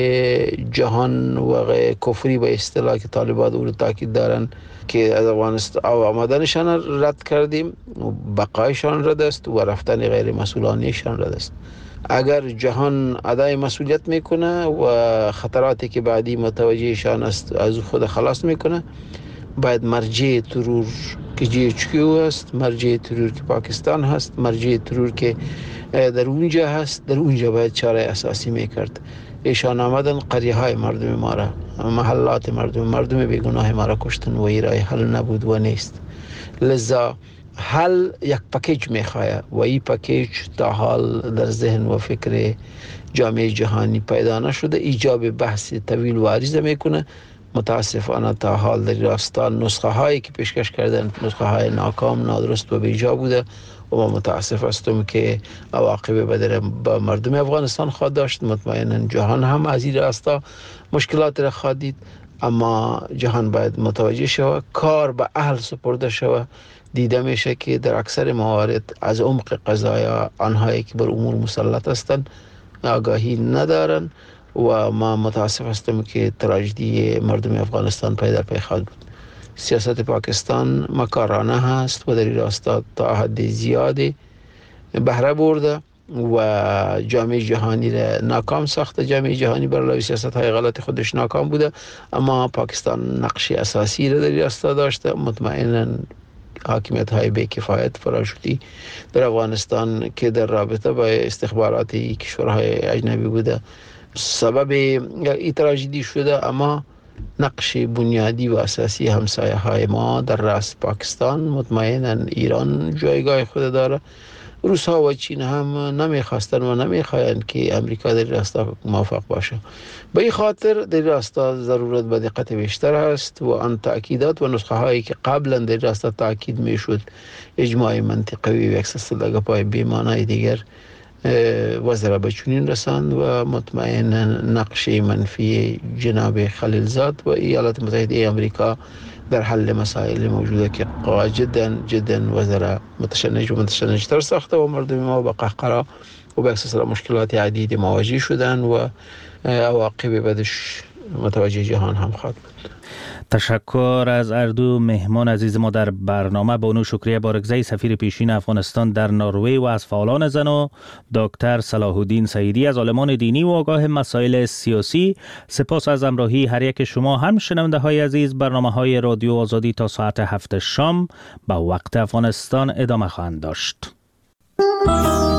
جهان و کفری به اصطلاح که طالبان او رو تاکید دارن که از افغانستان آمدنشان رد کردیم، بقایشان رد است و رفتن غیر مسئولانیشان رد است. اگر جهان ادای مسئولیت میکنه و خطراتی که بعدی متوجهشان است از خود خلاص میکنه، باید مرجع ترور که جی اچ کیو است، مرجع ترور که پاکستان هست، مرجع ترور که در اونجا هست، در اونجا باید چاره اساسی میکرد. ایشان آمدن قریه های مردم ما را، محلات مردم مردم بیگناه ما را کشتن و ایرای حل نبود و نیست. لذا حل یک پکیج میخواه و این پکیج تا حال در ذهن و فکر جامعه جهانی پیدا نشده، ایجاب بحث طویل و عریض میکنه. متاسفانه تا حال در راستا نسخه هایی که پیشکش کردن نسخه های ناکام، نادرست و بیجا بوده و ما متاسف هستم که عواقب بدر با مردم افغانستان خواهد داشت. مطمئنا جهان هم از این راستا مشکلات را خواهد دید، اما جهان باید متوجه شود، کار به اهل سپرده شود. دیده میشه که در اکثر موارد از عمق قضایا آنهایی که بر امور مسلط هستند آگاهی ندارن و ما متاسف هستم که تراژدی مردم افغانستان پی در پی خواهد بود. سیاست پاکستان مکارانه هست و در این راستا تا حد زیادی بهره برده و جامعه جهانی را ناکام ساخته. جامعه جهانی برای سیاست های غلط خودش ناکام بوده، اما پاکستان نقش اساسی را در این راستا داشته. مطمئنا حاکمیت های بی کفایت فراشوتی در افغانستان که در رابطه با استخباراتی کشورهای اجنبی بوده سبب این تراژدی شده، اما نقش بنیادی و اساسی همسایه های ما در راست پاکستان، مطمئنا ایران جایگاه خود داره. روس ها و چین هم نمیخواستن و نمیخواین که امریکا در راستا موفق باشه. به این خاطر در راستا ضرورت به دقت بیشتر است و آن تأکیدات و نسخه هایی که قبلا در راستا تأکید میشد اجماع منطقوی و یک سلسله پای بیمانه دیگر وزرا به چنین رساند و مطمئنا نقش منفی جناب خلیلزاد و ایالات متحده آمریکا در حل مسائل موجوده که جدا جدا وزرا متشنج و متشنجتر ساخته و مردم ما به قهقرا و به سلسله مشکلات عدید مواجه شدن و عواقب بعدش متوجه جهان هم خواهد بود. تشکر از اردو مهمان عزیز ما در برنامه. بانو شکریه بارگزی، سفیر پیشین افغانستان در نروژ و از فعالان زن، و دکتر صلاح الدین سیدی از عالمان دینی و آگاه مسائل سیاسی. سپاس از همراهی هر یک شما. هم شنونده های عزیز، برنامه های رادیو آزادی تا ساعت هفت شام به وقت افغانستان ادامه خواهند داشت.